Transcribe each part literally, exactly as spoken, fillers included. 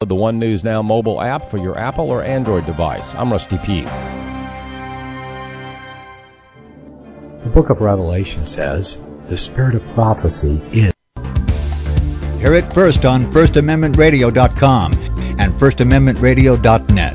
with the One News Now mobile app for your Apple or Android device. I'm Rusty Pete. The book of Revelation says, the spirit of prophecy is. Hear it first on first amendment radio dot com and first amendment radio dot net.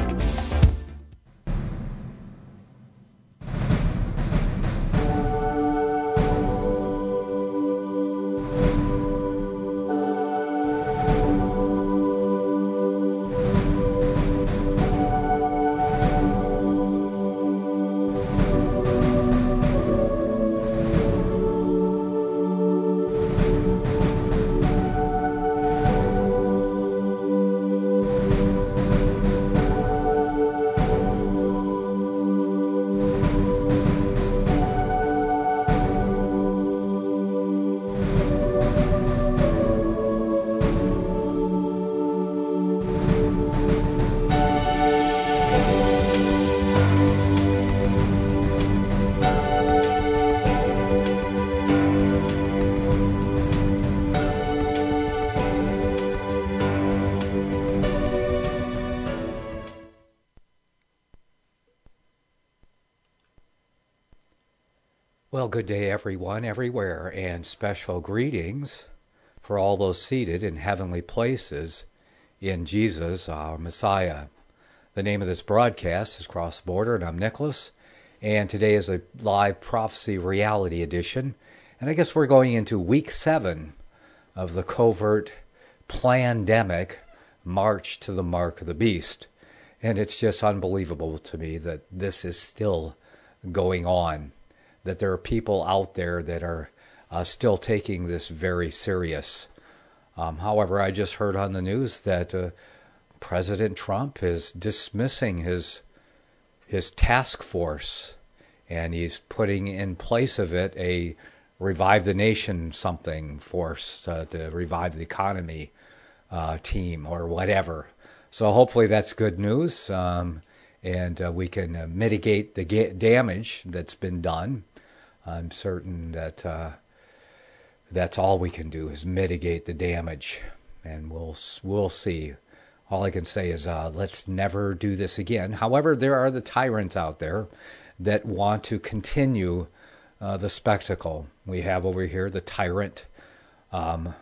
Well, good day, everyone, everywhere, and special greetings for all those seated in heavenly places in Jesus, our Messiah. The name of this broadcast is Cross the Border, and I'm Nicholas, and today is a live prophecy reality edition, and I guess we're going into week seven of the covert plandemic march to the mark of the beast, and it's just unbelievable to me that this is still going on, that there are people out there that are uh, still taking this very serious. Um, however, I just heard on the news that uh, President Trump is dismissing his his task force, and he's putting in place of it a Revive the Nation something force uh, to revive the economy uh, team or whatever. So hopefully that's good news, um, and uh, we can uh, mitigate the ga- damage that's been done. I'm certain that uh, that's all we can do is mitigate the damage, and we'll we'll see. All I can say is uh, let's never do this again. However, there are the tyrants out there that want to continue uh, the spectacle. We have over here the tyrant um,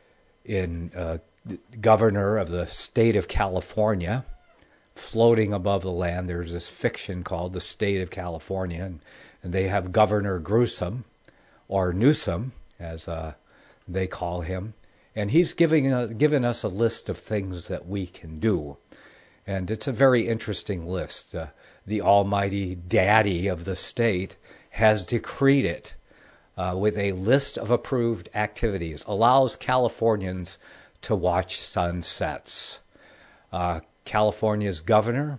in uh, governor of the state of California, floating above the land. There's this fiction called the State of California, and And they have Governor Gruesome, or Newsom, as uh, they call him. And he's giving uh, given us a list of things that we can do. And it's a very interesting list. Uh, the almighty daddy of the state has decreed it uh, with a list of approved activities. Allows Californians to watch sunsets. Uh, California's governor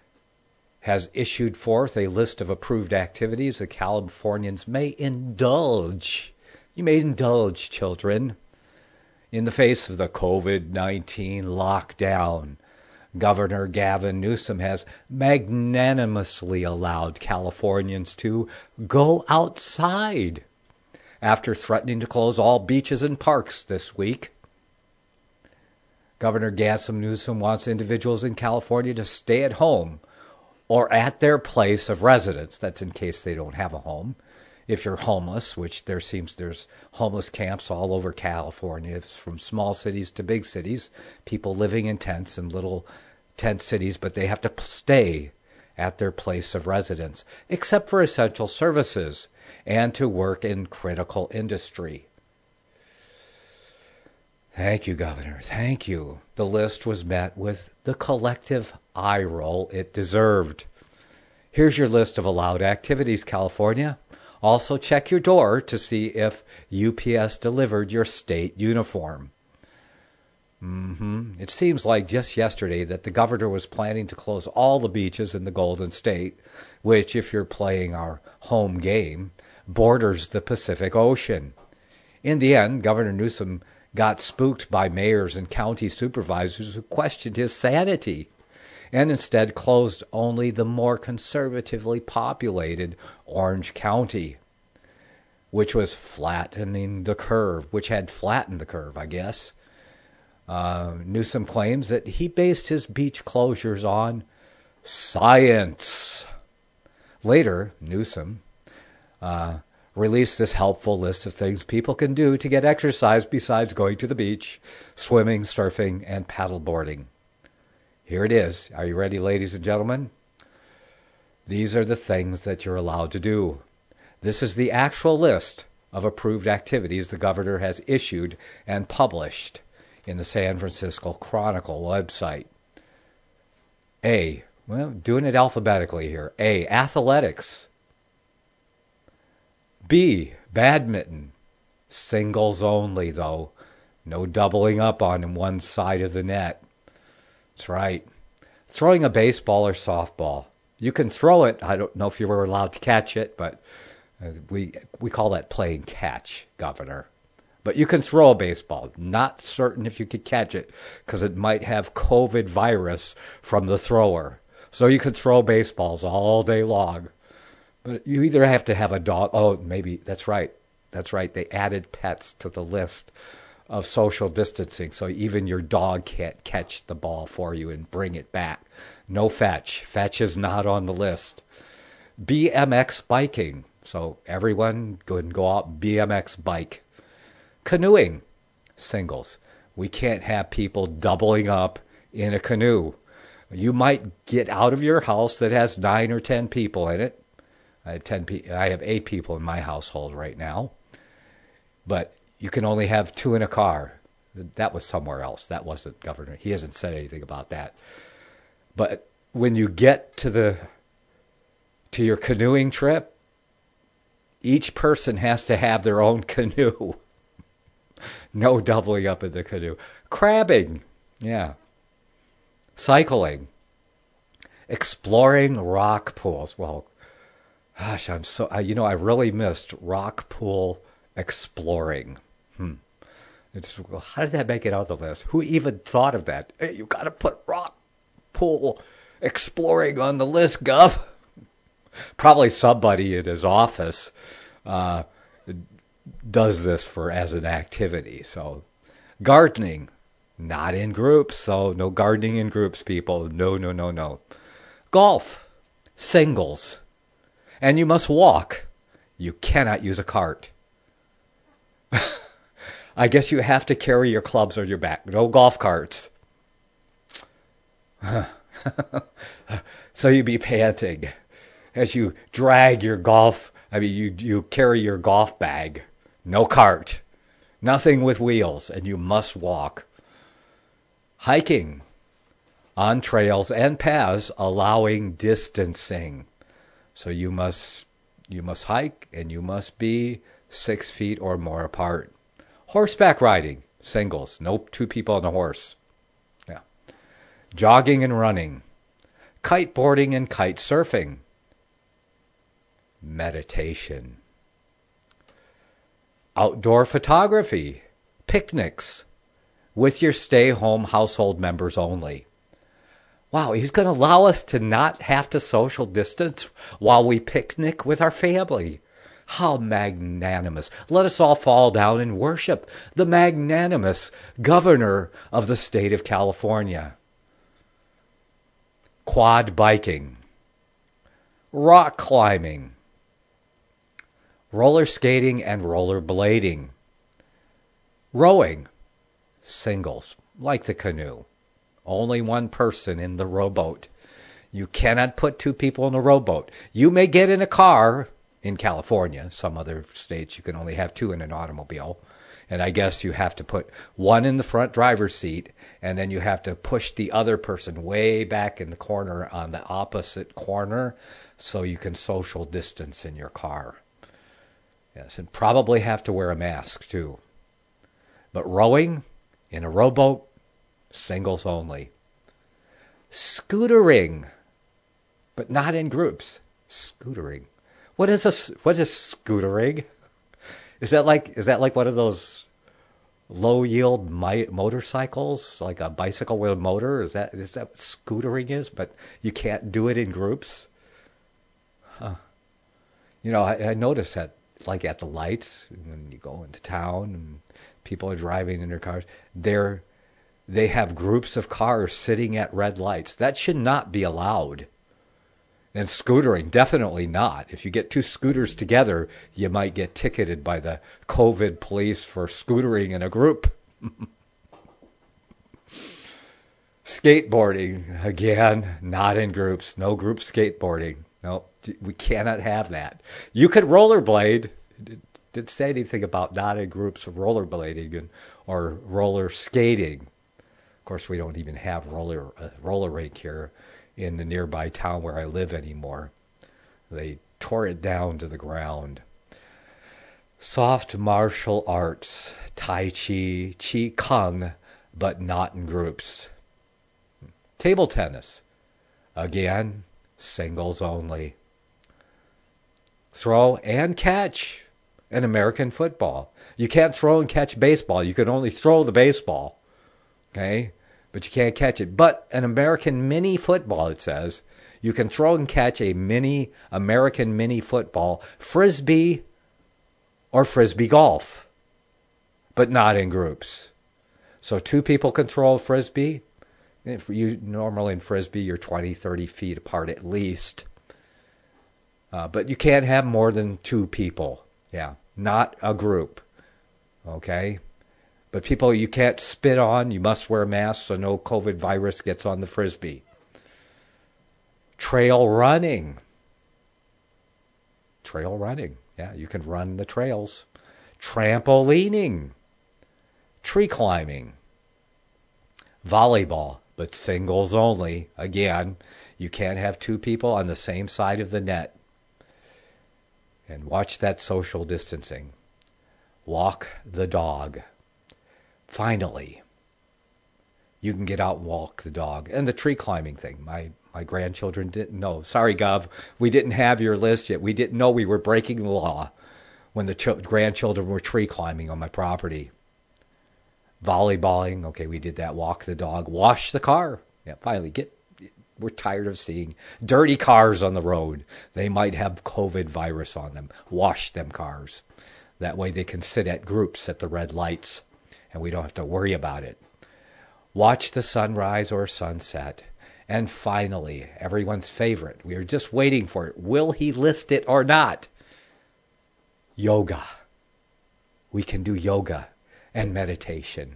has issued forth a list of approved activities that Californians may indulge. You may indulge, children. In the face of the covid nineteen lockdown, Governor Gavin Newsom has magnanimously allowed Californians to go outside after threatening to close all beaches and parks this week. Governor Gavin Newsom wants individuals in California to stay at home or at their place of residence. That's in case they don't have a home. If you're homeless, which there seems there's homeless camps all over California, it's from small cities to big cities, people living in tents in little tent cities, but they have to stay at their place of residence, except for essential services and to work in critical industry. Thank you, Governor. Thank you. The list was met with the collective eye roll it deserved. Here's your list of allowed activities, California. Also, check your door to see if U P S delivered your state uniform. Mm-hmm. It seems like just yesterday that the governor was planning to close all the beaches in the Golden State, which, if you're playing our home game, borders the Pacific Ocean. In the end, Governor Newsom got spooked by mayors and county supervisors who questioned his sanity, and instead closed only the more conservatively populated Orange County, which was flattening the curve, which had flattened the curve, I guess. Uh, Newsom claims that he based his beach closures on science. Later, Newsom uh, released this helpful list of things people can do to get exercise besides going to the beach, swimming, surfing, and paddleboarding. Here it is. Are you ready, ladies and gentlemen? These are the things that you're allowed to do. This is the actual list of approved activities the governor has issued and published in the San Francisco Chronicle website. A, well, doing it alphabetically here. A, athletics. B, badminton. Singles only, though. No doubling up on one side of the net. That's right. Throwing a baseball or softball. You can throw it. I don't know if you were allowed to catch it, but uh, we we call that playing catch, Governor. But you can throw a baseball. Not certain if you could catch it because it might have COVID virus from the thrower. So you can throw baseballs all day long. But you either have to have a dog. Oh, maybe that's right. That's right. They added pets to the list of social distancing. So even your dog can't catch the ball for you and bring it back. No fetch. Fetch is not on the list. B M X biking. So everyone go and go out B M X bike. Canoeing. Singles. We can't have people doubling up in a canoe. You might get out of your house that has nine or ten people in it. I have ten. Pe- I have eight people in my household right now, but you can only have two in a car. That was somewhere else. That wasn't Governor. He hasn't said anything about that. But when you get to the to your canoeing trip, each person has to have their own canoe. No doubling up in the canoe. Crabbing, yeah. Cycling. Exploring rock pools. Well, gosh, I'm so, I, you know, I really missed rock pool exploring. Hmm. It's, how did that make it out of the list? Who even thought of that? Hey, you got to put rock pool exploring on the list, Gov. Probably somebody in his office uh, does this for as an activity. So, gardening, not in groups. So, no gardening in groups, people. No, no, no, no. Golf, singles. And you must walk. You cannot use a cart. I guess you have to carry your clubs on your back. No golf carts. So you be panting as you drag your golf. I mean, you, you carry your golf bag. No cart. Nothing with wheels. And you must walk. Hiking on trails and paths allowing distancing. So you must you must hike and you must be six feet or more apart. Horseback riding, singles, no two people on a horse. Yeah. Jogging and running. Kiteboarding and kite surfing. Meditation. Outdoor photography. Picnics. With your stay-home household members only. Wow, he's going to allow us to not have to social distance while we picnic with our family. How magnanimous. Let us all fall down and worship the magnanimous governor of the state of California. Quad biking. Rock climbing. Roller skating and roller blading. Rowing. Singles, like the canoe. Only one person in the rowboat. You cannot put two people in a rowboat. You may get in a car in California. Some other states you can only have two in an automobile. And I guess you have to put one in the front driver's seat, and then you have to push the other person way back in the corner on the opposite corner so you can social distance in your car. Yes, and probably have to wear a mask too. But rowing in a rowboat, singles only. Scootering, but not in groups. Scootering. What is a what is scootering? Is that like is that like one of those low yield mi- motorcycles, like a bicycle with a motor? Is that is that what scootering is? But you can't do it in groups. Huh. You know, I, I noticed that, like at the lights when you go into town and people are driving in their cars, they're they have groups of cars sitting at red lights. That should not be allowed. And scootering, definitely not. If you get two scooters together, you might get ticketed by the COVID police for scootering in a group. Skateboarding, again, not in groups. No group skateboarding. No, we cannot have that. You could rollerblade. It didn't say anything about not in groups of rollerblading and, or roller skating. Of course, we don't even have roller uh, roller rink here in the nearby town where I live anymore. They tore it down to the ground. Soft martial arts, Tai Chi, Qi Kung, but not in groups. Table tennis, again, singles only. Throw and catch, in American football. You can't throw and catch baseball. You can only throw the baseball, okay? But you can't catch it. But an American mini football, it says, you can throw and catch a mini American mini football, frisbee or frisbee golf, but not in groups. So two people can throw a frisbee. If you normally in frisbee, you're twenty, thirty feet apart at least. Uh, but you can't have more than two people. Yeah, not a group. Okay? But people you can't spit on. You must wear masks so no COVID virus gets on the frisbee. Trail running. Trail running. Yeah, you can run the trails. Trampolining. Tree climbing. Volleyball, but singles only. Again, you can't have two people on the same side of the net. And watch that social distancing. Walk the dog. Finally, you can get out and walk the dog. And the tree climbing thing. My my grandchildren didn't know. Sorry, Gov, we didn't have your list yet. We didn't know we were breaking the law when the ch- grandchildren were tree climbing on my property. Volleyballing, okay, we did that. Walk the dog. Wash the car. Yeah, finally, get. We're tired of seeing dirty cars on the road. They might have COVID virus on them. Wash them cars. That way they can sit at groups at the red lights, and we don't have to worry about it. Watch the sunrise or sunset. And finally, everyone's favorite. We are just waiting for it. Will he list it or not? Yoga. We can do yoga and meditation.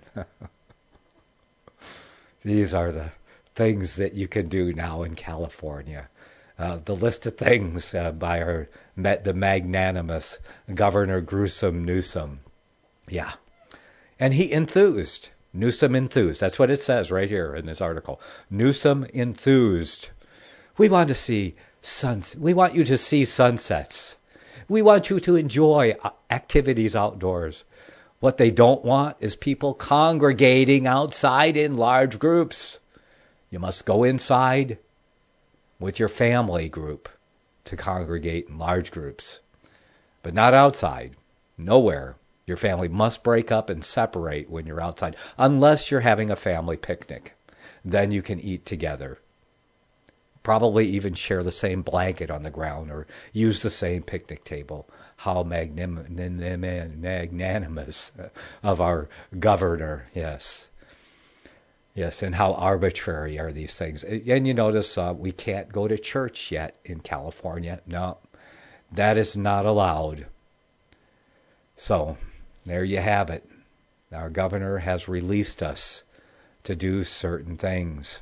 These are the things that you can do now in California. Uh, the list of things uh, by our the magnanimous Governor Gruesome Newsom. Yeah. And he enthused. Newsom enthused. That's what it says right here in this article. Newsom enthused. We want to see suns. We want you to see sunsets. We want you to enjoy activities outdoors. What they don't want is people congregating outside in large groups. You must go inside with your family group to congregate in large groups, but not outside, nowhere. Your family must break up and separate when you're outside, unless you're having a family picnic. Then you can eat together. Probably even share the same blanket on the ground or use the same picnic table. How magnim- magnanimous of our governor, yes. Yes, and how arbitrary are these things. And you notice uh, we can't go to church yet in California. No, that is not allowed. So, there you have it. Our governor has released us to do certain things.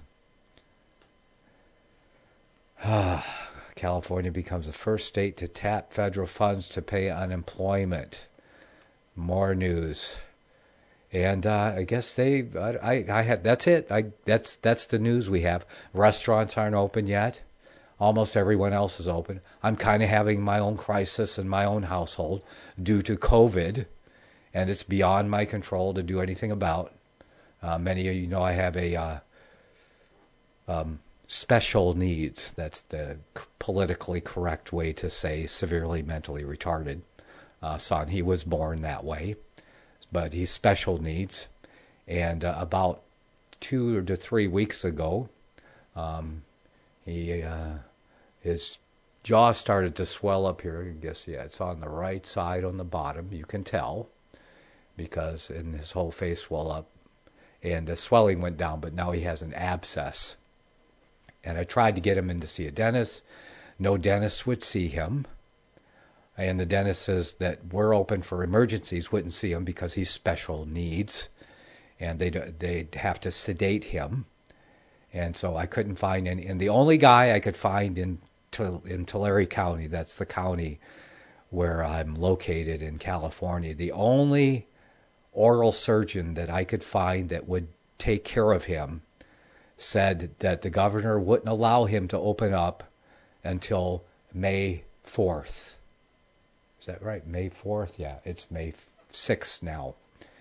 California becomes the first state to tap federal funds to pay unemployment. More news. And uh, I guess they, I, I had, that's it. I, that's that's the news we have. Restaurants aren't open yet. Almost everyone else is open. I'm kind of having my own crisis in my own household due to COVID, and it's beyond my control to do anything about. Uh, many of you know I have a uh, um, special needs. That's the politically correct way to say severely mentally retarded uh, son. He was born that way. But he's special needs. And uh, about two to three weeks ago, um, he uh, his jaw started to swell up here. I guess, yeah, it's on the right side on the bottom. You can tell because and his whole face swelled up. and the swelling went down, but now he has an abscess. And I tried to get him in to see a dentist. No dentist would see him. And the dentist says that we're open for emergencies, wouldn't see him because he's special needs. And they'd, they'd have to sedate him. And so I couldn't find any. And the only guy I could find in, in Tulare County, that's the county where I'm located in California, the only oral surgeon that I could find that would take care of him said that the governor wouldn't allow him to open up until May fourth. Is that right? May fourth? Yeah, it's May sixth now.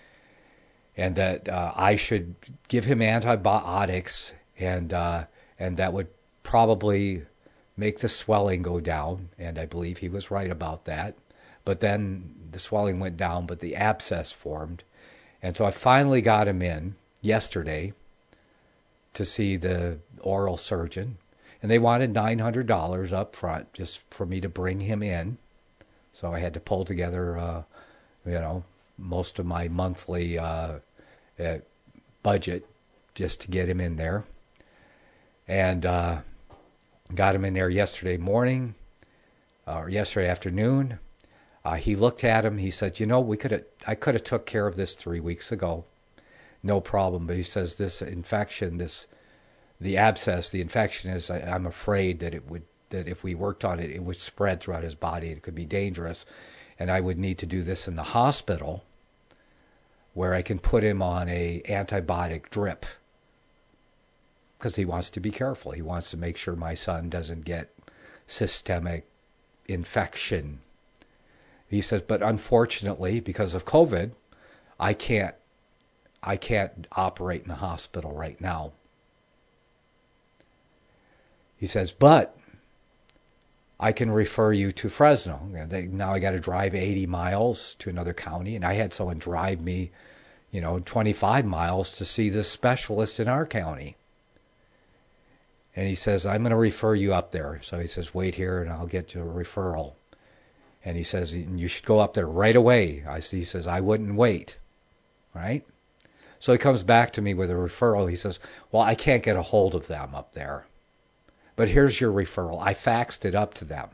And that uh, I should give him antibiotics, and uh, and that would probably make the swelling go down. And I believe he was right about that. But then the swelling went down, but the abscess formed. And so I finally got him in yesterday to see the oral surgeon. And they wanted nine hundred dollars up front just for me to bring him in. So I had to pull together, uh, you know, most of my monthly uh, uh, budget just to get him in there. And uh, got him in there yesterday morning, or yesterday afternoon. Uh, he looked at him. He said, you know, we could have, I could have took care of this three weeks ago. No problem. But he says this infection, this, the abscess, the infection is, I, I'm afraid that it would, that if we worked on it, it would spread throughout his body. It could be dangerous. And I would need to do this in the hospital where I can put him on a antibiotic drip because he wants to be careful. He wants to make sure my son doesn't get systemic infection. He says, but unfortunately, because of COVID, I can't, I can't operate in the hospital right now. He says, but I can refer you to Fresno. Now I got to drive eighty miles to another county, and I had someone drive me, you know, twenty-five miles to see this specialist in our county. And he says, I'm going to refer you up there. So he says, wait here, and I'll get you a referral. And he says, you should go up there right away. I see. He says, I wouldn't wait, right? So he comes back to me with a referral. He says, well, I can't get a hold of them up there. But here's your referral. I faxed it up to them.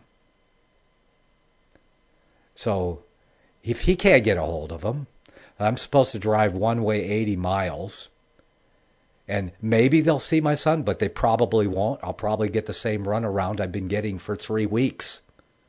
So if he can't get a hold of them, I'm supposed to drive one way eighty miles. And maybe they'll see my son, but they probably won't. I'll probably get the same runaround I've been getting for three weeks.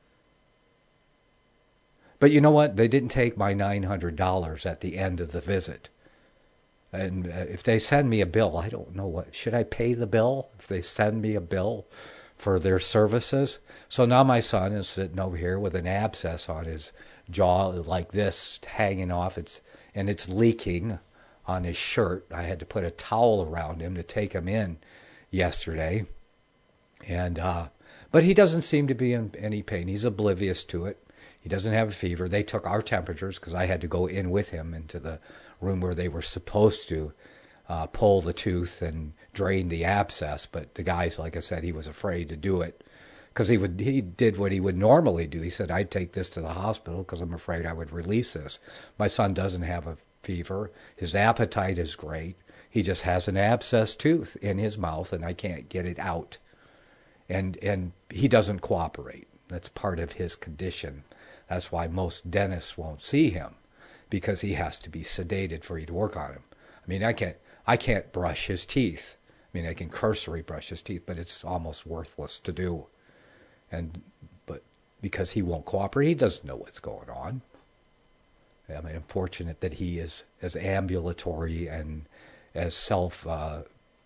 But you know what? They didn't take my nine hundred dollars at the end of the visit. And if they send me a bill, I don't know what. Should I pay the bill if they send me a bill for their services? So now my son is sitting over here with an abscess on his jaw like this, hanging off. It's and it's leaking on his shirt. I had to put a towel around him to take him in yesterday. And uh, but he doesn't seem to be in any pain. He's oblivious to it. He doesn't have a fever. They took our temperatures because I had to go in with him into the room where they were supposed to uh, pull the tooth and drain the abscess. But the guys, like I said, he was afraid to do it because he would he did what he would normally do. He said, I'd take this to the hospital because I'm afraid I would release this. My son doesn't have a fever. His appetite is great. He just has an abscess tooth in his mouth, and I can't get it out. And and he doesn't cooperate. That's part of his condition. That's why most dentists won't see him, because he has to be sedated for you to work on him. I mean, I can't, I can't brush his teeth. I mean, I can cursory brush his teeth, but it's almost worthless to do. And but because he won't cooperate, he doesn't know what's going on. I mean, I'm fortunate that he is as ambulatory and as self uh,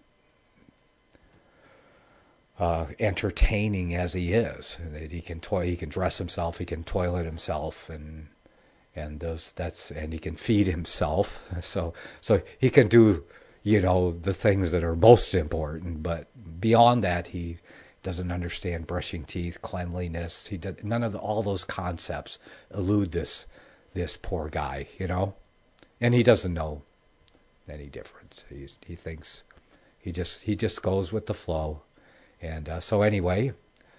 Uh, entertaining as he is, that he can toy, he can dress himself, he can toilet himself, and and those that's and he can feed himself. So so he can do, you know, the things that are most important. But beyond that, he doesn't understand brushing teeth, cleanliness. He does, none of the, all those concepts elude this this poor guy, you know, and he doesn't know any difference. He he thinks he just he just goes with the flow. And uh, so anyway,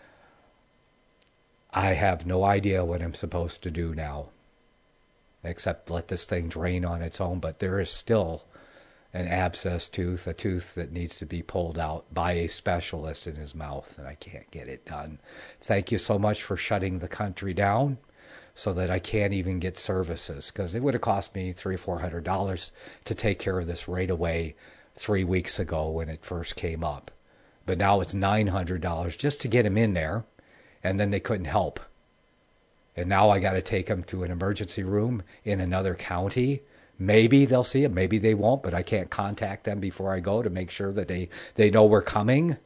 I have no idea what I'm supposed to do now, except let this thing drain on its own. But there is still an abscess tooth, a tooth that needs to be pulled out by a specialist in his mouth, and I can't get it done. Thank you so much for shutting the country down so that I can't even get services, because it would have cost me three or four hundred dollars to take care of this right away three weeks ago when it first came up. But now it's nine hundred dollars just to get him in there, and then they couldn't help. And now I got to take him to an emergency room in another county. Maybe they'll see him, maybe they won't, but I can't contact them before I go to make sure that they, they know we're coming.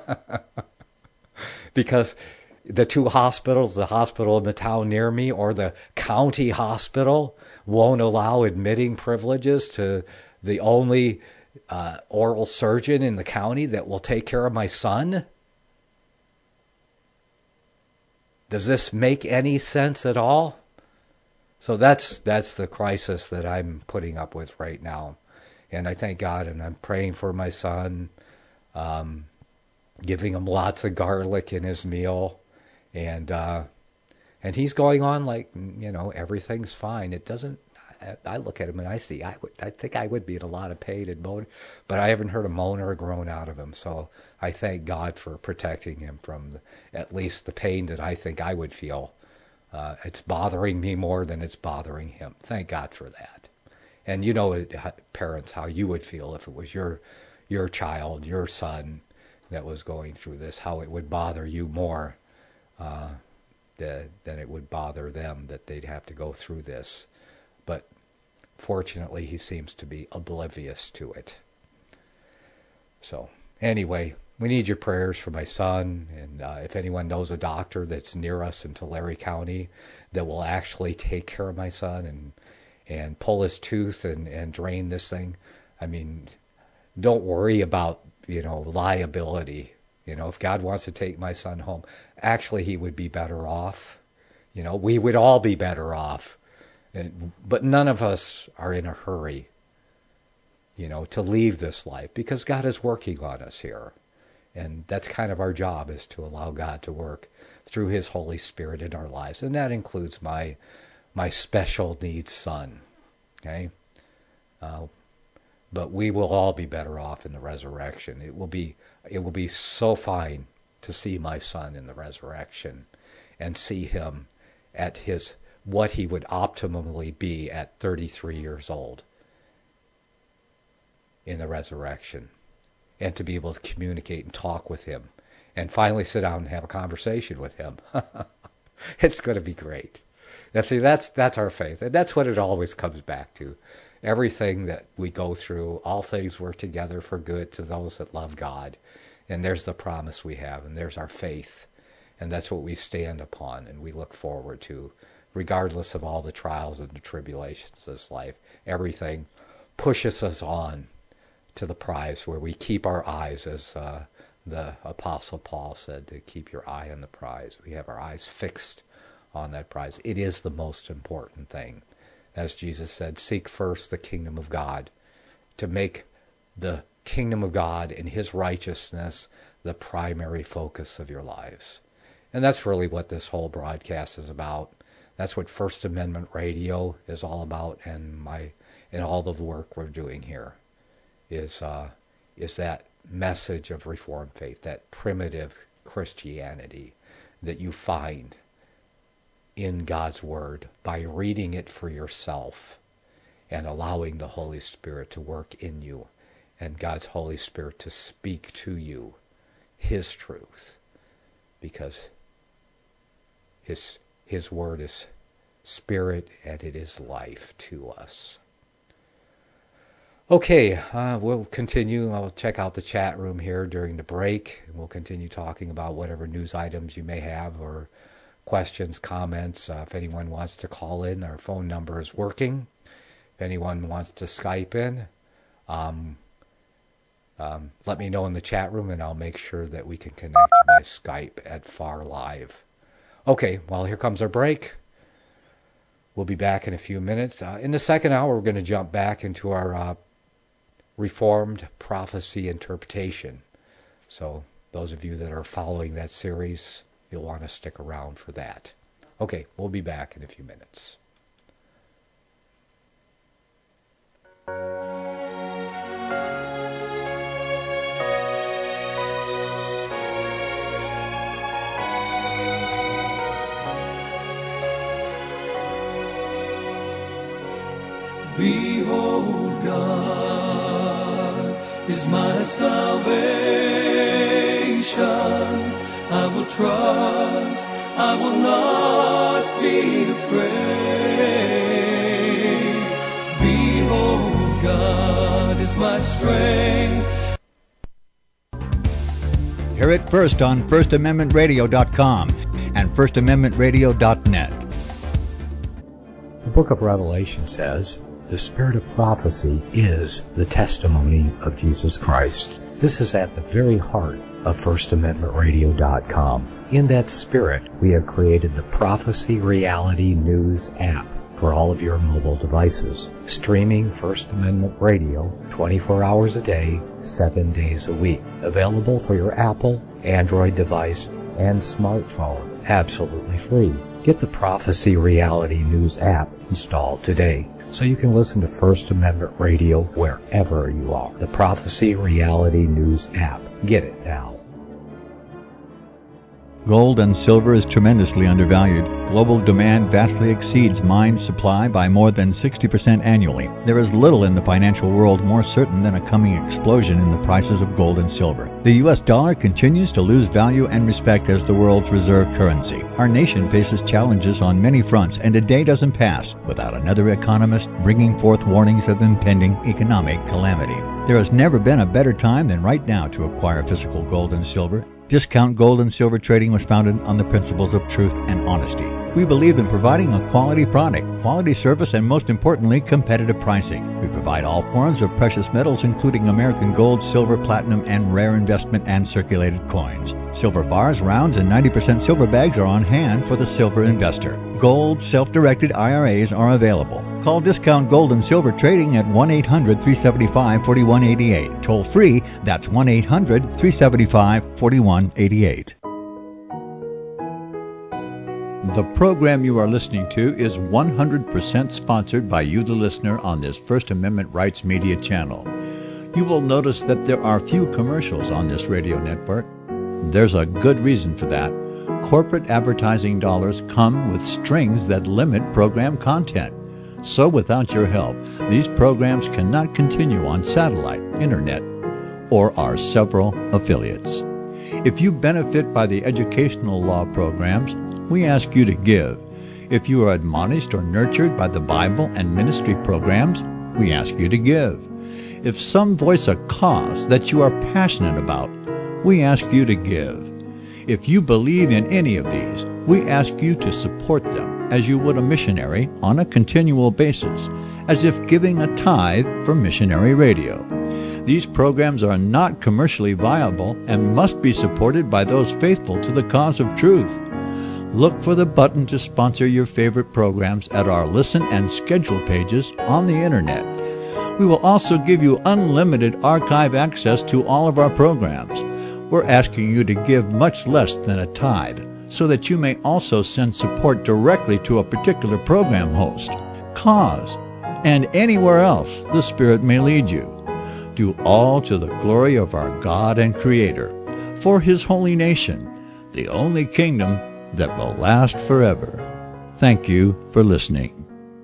Because the two hospitals, the hospital in the town near me or the county hospital, won't allow admitting privileges to the only uh, oral surgeon in the county that will take care of my son. Does this make any sense at all? So that's that's the crisis that I'm putting up with right now. And I thank God, and I'm praying for my son, um, giving him lots of garlic in his meal. And uh, and he's going on like, you know, everything's fine. It doesn't, I, I look at him and I see, I would, I think I would be in a lot of pain and moan, but I haven't heard a moan or a groan out of him. So I thank God for protecting him from the, at least the pain that I think I would feel. Uh, it's bothering me more than it's bothering him. Thank God for that. And you know, parents, how you would feel if it was your your child, your son that was going through this, how it would bother you more uh, the, than it would bother them that they'd have to go through this. But fortunately, he seems to be oblivious to it. So anyway, we need your prayers for my son, and uh, if anyone knows a doctor that's near us in Tulare County that will actually take care of my son and and pull his tooth and, and drain this thing, I mean, don't worry about, you know, liability. You know, if God wants to take my son home, actually he would be better off. You know, we would all be better off. And, but none of us are in a hurry, you know, to leave this life, because God is working on us here. And that's kind of our job, is to allow God to work through his Holy Spirit in our lives. And that includes my my special needs son. Okay? Uh, but we will all be better off in the resurrection. It will be it will be so fine to see my son in the resurrection and see him at his what he would optimally be at thirty-three years old in the resurrection. And to be able to communicate and talk with him and finally sit down and have a conversation with him. It's going to be great. Now, see, that's, that's our faith. And that's what it always comes back to. Everything that we go through, all things work together for good to those that love God. And there's the promise we have, and there's our faith. And that's what we stand upon and we look forward to, regardless of all the trials and the tribulations of this life. Everything pushes us on to the prize, where we keep our eyes, as uh, the Apostle Paul said, to keep your eye on the prize. We have our eyes fixed on that prize. It is the most important thing. As Jesus said, seek first the kingdom of God, to make the kingdom of God and his righteousness the primary focus of your lives. And that's really what this whole broadcast is about. That's what First Amendment Radio is all about, and my and all the work we're doing here. Is uh, is that message of Reformed faith, that primitive Christianity that you find in God's Word by reading it for yourself and allowing the Holy Spirit to work in you and God's Holy Spirit to speak to you his truth, because his his Word is spirit and it is life to us. Okay, uh, we'll continue. I'll check out the chat room here during the break. We'll continue talking about whatever news items you may have, or questions, comments. Uh, if anyone wants to call in, our phone number is working. If anyone wants to Skype in, um, um, let me know in the chat room, and I'll make sure that we can connect by Skype at Far Live. Okay, well, here comes our break. We'll be back in a few minutes. Uh, in the second hour, we're going to jump back into our uh, Reformed prophecy interpretation. So those of you that are following that series, you'll want to stick around for that. Okay, we'll be back in a few minutes. Behold, God is my salvation. I will trust, I will not be afraid. Behold, God is my strength. Hear it first on first amendment radio dot com and first amendment radio dot net. The book of Revelation says, the spirit of prophecy is the testimony of Jesus Christ. This is at the very heart of first amendment radio dot com. In that spirit, we have created the Prophecy Reality News app for all of your mobile devices, streaming First Amendment Radio twenty-four hours a day, seven days a week. Available for your Apple, Android device, and smartphone, absolutely free. Get the Prophecy Reality News app installed today, so you can listen to First Amendment Radio wherever you are. The Prophecy Reality News app. Get it now. Gold and silver is tremendously undervalued. Global demand vastly exceeds mine supply by more than sixty percent annually. There is little in the financial world more certain than a coming explosion in the prices of gold and silver. The U S dollar continues to lose value and respect as the world's reserve currency. Our nation faces challenges on many fronts, and a day doesn't pass without another economist bringing forth warnings of impending economic calamity. There has never been a better time than right now to acquire physical gold and silver. Discount Gold and Silver Trading was founded on the principles of truth and honesty. We believe in providing a quality product, quality service, and most importantly, competitive pricing. We provide all forms of precious metals, including American gold, silver, platinum, and rare investment and circulated coins. Silver bars, rounds, and ninety percent silver bags are on hand for the silver investor. Gold self-directed I R As are available. Call Discount Gold and Silver Trading at one eight hundred, three seven five, four one eight eight. Toll free, that's one eight hundred, three seven five, four one eight eight. The program you are listening to is one hundred percent sponsored by you, the listener, on this First Amendment Rights Media channel. You will notice that there are few commercials on this radio network. There's a good reason for that. Corporate advertising dollars come with strings that limit program content. So without your help, these programs cannot continue on satellite, internet, or our several affiliates. If you benefit by the educational law programs, we ask you to give. If you are admonished or nurtured by the Bible and ministry programs, we ask you to give. If some voice a cause that you are passionate about, we ask you to give. If you believe in any of these, we ask you to support them as you would a missionary on a continual basis, as if giving a tithe for missionary radio. These programs are not commercially viable and must be supported by those faithful to the cause of truth. Look for the button to sponsor your favorite programs at our listen and schedule pages on the internet. We will also give you unlimited archive access to all of our programs. We're asking you to give much less than a tithe, so that you may also send support directly to a particular program host, cause, and anywhere else the Spirit may lead you. Do all to the glory of our God and Creator, for His holy nation, the only kingdom that will last forever. Thank you for listening.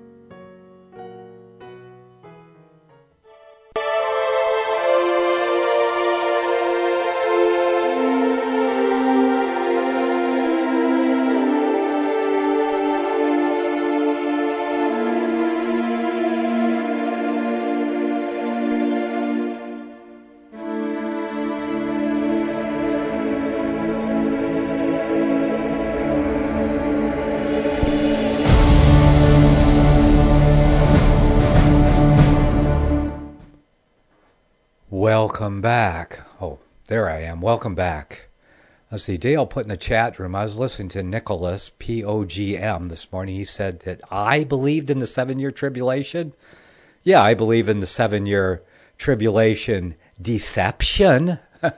Welcome back. Oh, there I am. Welcome back. Let's see. Dale put in the chat room, I was listening to Nicholas, P O G M, this morning. He said that I believed in the seven-year tribulation. Yeah, I believe in the seven-year tribulation deception.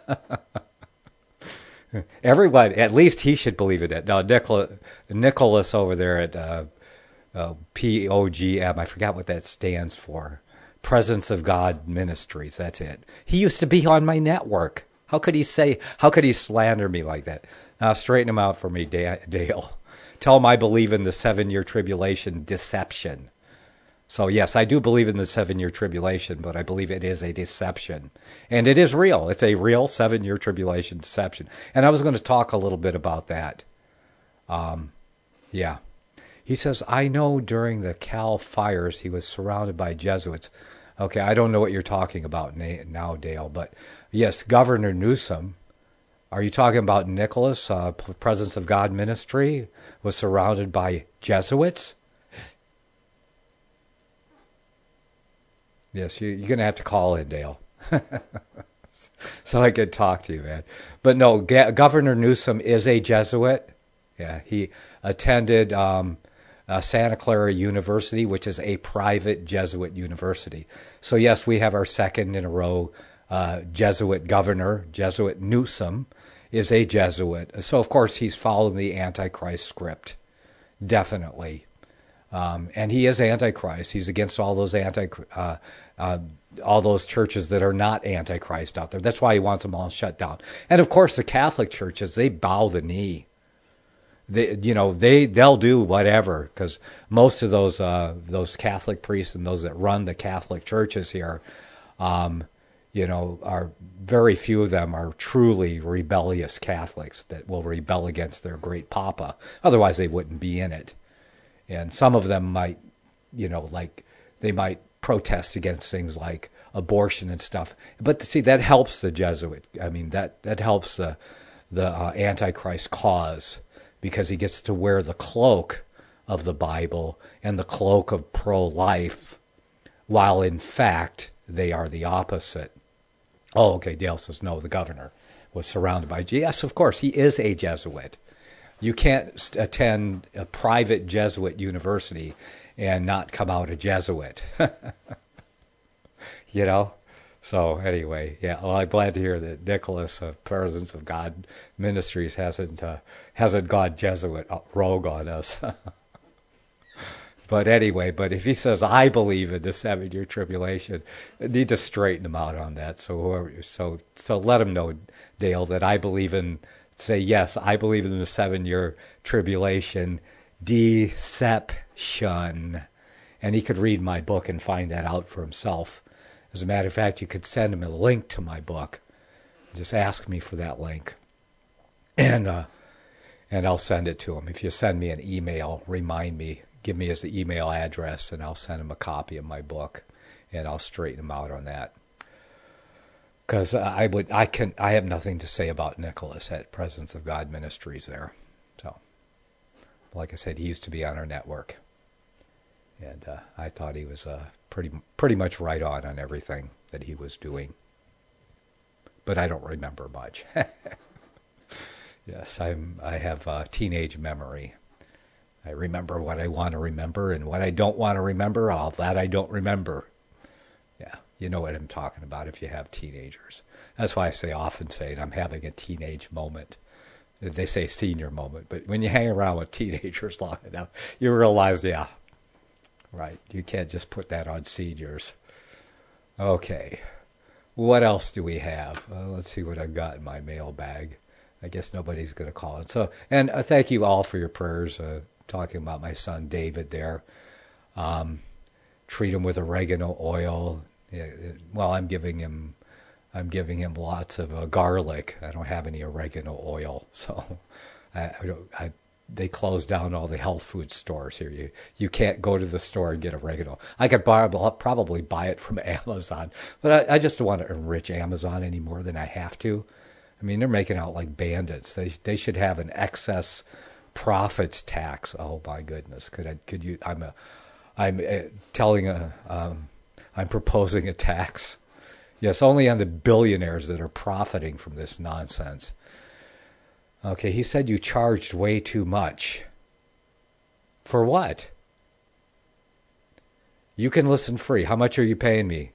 Everyone, at least he should believe in it. Now, Nicholas, Nicholas over there at uh, uh, P O G M, I forgot what that stands for. Presence of God Ministries, that's it. He used to be on my network. How could he say, how could he slander me like that? Now, straighten him out for me, Dale. Tell him I believe in the seven-year tribulation deception. So yes, I do believe in the seven-year tribulation, but I believe it is a deception. And it is real. It's a real seven-year tribulation deception. And I was going to talk a little bit about that. Um, yeah. He says, I know during the Cal fires he was surrounded by Jesuits. Okay, I don't know what you're talking about now, Dale, but yes, Governor Newsom. Are you talking about Nicholas, uh, Presence of God Ministry, was surrounded by Jesuits? Yes, you, you're going to have to call in, Dale, so I could talk to you, man. But no, Ga- Governor Newsom is a Jesuit. Yeah, he attended um, uh, Santa Clara University, which is a private Jesuit university. So yes, we have our second in a row uh, Jesuit governor. Jesuit Newsom is a Jesuit. So of course he's following the Antichrist script, definitely. Um, and he is Antichrist. He's against all those anti, uh, uh, all those churches that are not Antichrist out there. That's why he wants them all shut down. And of course, the Catholic churches, they bow the knee. They, you know, they they'll do whatever, because most of those uh, those Catholic priests and those that run the Catholic churches here, um, you know, are very few of them are truly rebellious Catholics that will rebel against their great Papa. Otherwise, they wouldn't be in it. And some of them might, you know, like they might protest against things like abortion and stuff. But see, that helps the Jesuit. I mean, that, that helps the the uh, Antichrist cause, because he gets to wear the cloak of the Bible and the cloak of pro-life, while in fact they are the opposite. Oh, okay, Dale says, no, the governor was surrounded by... Yes, of course, he is a Jesuit. You can't attend a private Jesuit university and not come out a Jesuit. You know? So anyway, yeah, well, I'm glad to hear that Nicholas of Presence of God Ministries hasn't uh, hasn't gone Jesuit rogue on us. But anyway, but if he says, I believe in the seven-year tribulation, I need to straighten him out on that. So whoever, so so let him know, Dale, that I believe in... Say, yes, I believe in the seven-year tribulation deception. And he could read my book and find that out for himself. As a matter of fact, you could send him a link to my book. Just ask me for that link. And uh, and I'll send it to him. If you send me an email, remind me, give me his email address, and I'll send him a copy of my book. And I'll straighten him out on that. Because I would, I can, I have nothing to say about Nicholas at Presence of God Ministries there. So, like I said, he used to be on our network, and uh, I thought he was uh, pretty, pretty much right on on everything that he was doing. But I don't remember much. Yes, I'm. I have a teenage memory. I remember what I want to remember, and what I don't want to remember, all that I don't remember. Yeah. You know what I'm talking about if you have teenagers. That's why I say often say I'm having a teenage moment. They say senior moment, but when you hang around with teenagers long enough, you realize, yeah, right, you can't just put that on seniors. Okay, what else do we have? Uh, let's see what I've got in my mailbag. I guess nobody's going to call it. So, and uh, thank you all for your prayers, uh, talking about my son David there. Um, treat him with oregano oil. Yeah, well, I'm giving him, I'm giving him lots of uh, garlic. I don't have any oregano oil, so I, I don't. I, they closed down all the health food stores here. You you can't go to the store and get oregano. I could buy, probably buy it from Amazon, but I, I just don't want to enrich Amazon any more than I have to. I mean, they're making out like bandits. They they should have an excess profits tax. Oh my goodness, could I could you? I'm a, I'm uh, telling a. Um, I'm proposing a tax. Yes, only on the billionaires that are profiting from this nonsense. Okay, he said you charged way too much. For what? You can listen free. How much are you paying me?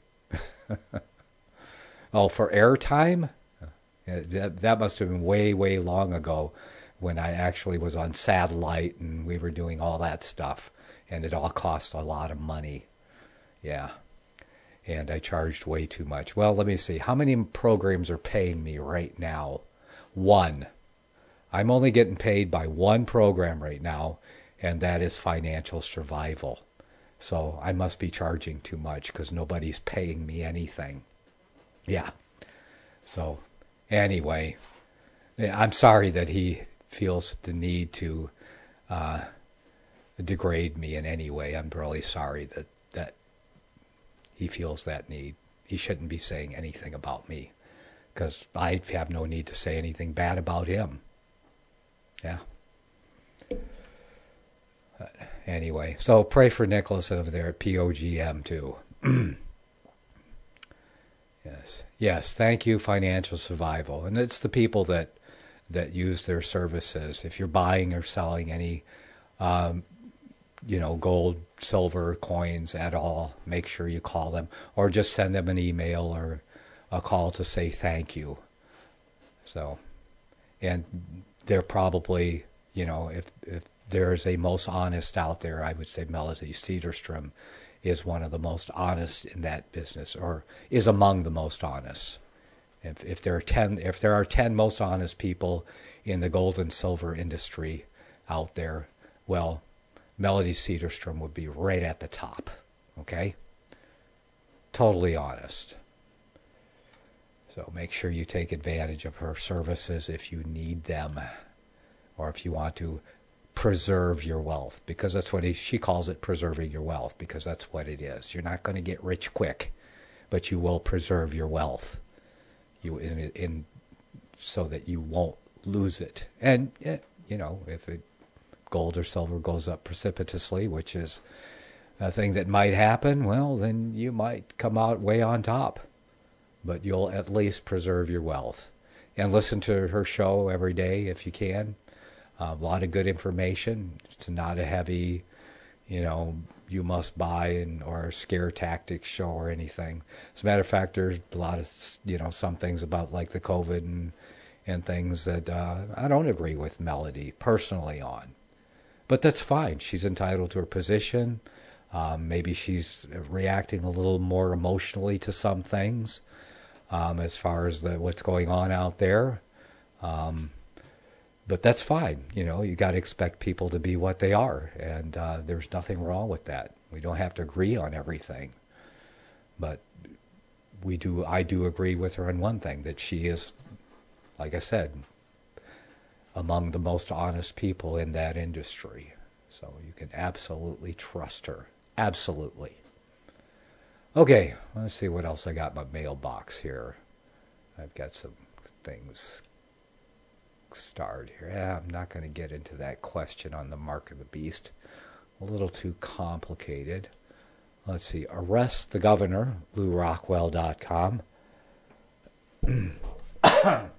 Oh, for airtime? Yeah, that, that must have been way, way long ago when I actually was on satellite and we were doing all that stuff. And it all cost a lot of money. Yeah. And I charged way too much. Well, let me see. How many programs are paying me right now? One. I'm only getting paid by one program right now, and that is Financial Survival. So I must be charging too much because nobody's paying me anything. Yeah. So anyway, I'm sorry that he feels the need to uh, degrade me in any way. I'm really sorry that, that he feels that need. He shouldn't be saying anything about me because I have no need to say anything bad about him. Yeah. But anyway, so pray for Nicholas over there at P O G M too. Yes. Yes, thank you, Financial Survival. And it's the people that that use their services. If you're buying or selling any, um, you know, gold, silver, coins at all, make sure you call them. Or just send them an email or a call to say thank you. So, and they're probably, you know, if, if there's a most honest out there, I would say Melody Cedarstrom is one of the most honest in that business, or is among the most honest. If, if there are ten, if there are ten most honest people in the gold and silver industry out there, well, Melody Cedarstrom would be right at the top. Okay, totally honest. So make sure you take advantage of her services if you need them, or if you want to preserve your wealth, because that's what he, she calls it, preserving your wealth, because that's what it is. You're not going to get rich quick, but you will preserve your wealth, you in, in so that you won't lose it. And you know, if it, gold or silver goes up precipitously, which is a thing that might happen, well, then you might come out way on top, but you'll at least preserve your wealth. And listen to her show every day if you can. Uh, a lot of good information. It's not a heavy, you know, you must buy and or scare tactics show or anything. As a matter of fact, there's a lot of, you know, some things about like the COVID and and things that uh, I don't agree with Melody personally on. But that's fine. She's entitled to her position. Um, maybe she's reacting a little more emotionally to some things um, as far as the, what's going on out there. Um, But that's fine. You know, you got to expect people to be what they are. And uh, there's nothing wrong with that. We don't have to agree on everything. But we do. I do agree with her on one thing, that she is, like I said, among the most honest people in that industry. So you can absolutely trust her. Absolutely. Okay, let's see what else I got in my mailbox here. I've got some things starred here. Yeah, I'm not going to get into that question on the mark of the beast. A little too complicated. Let's see. Arrest the Governor, Lou Rockwell dot com. I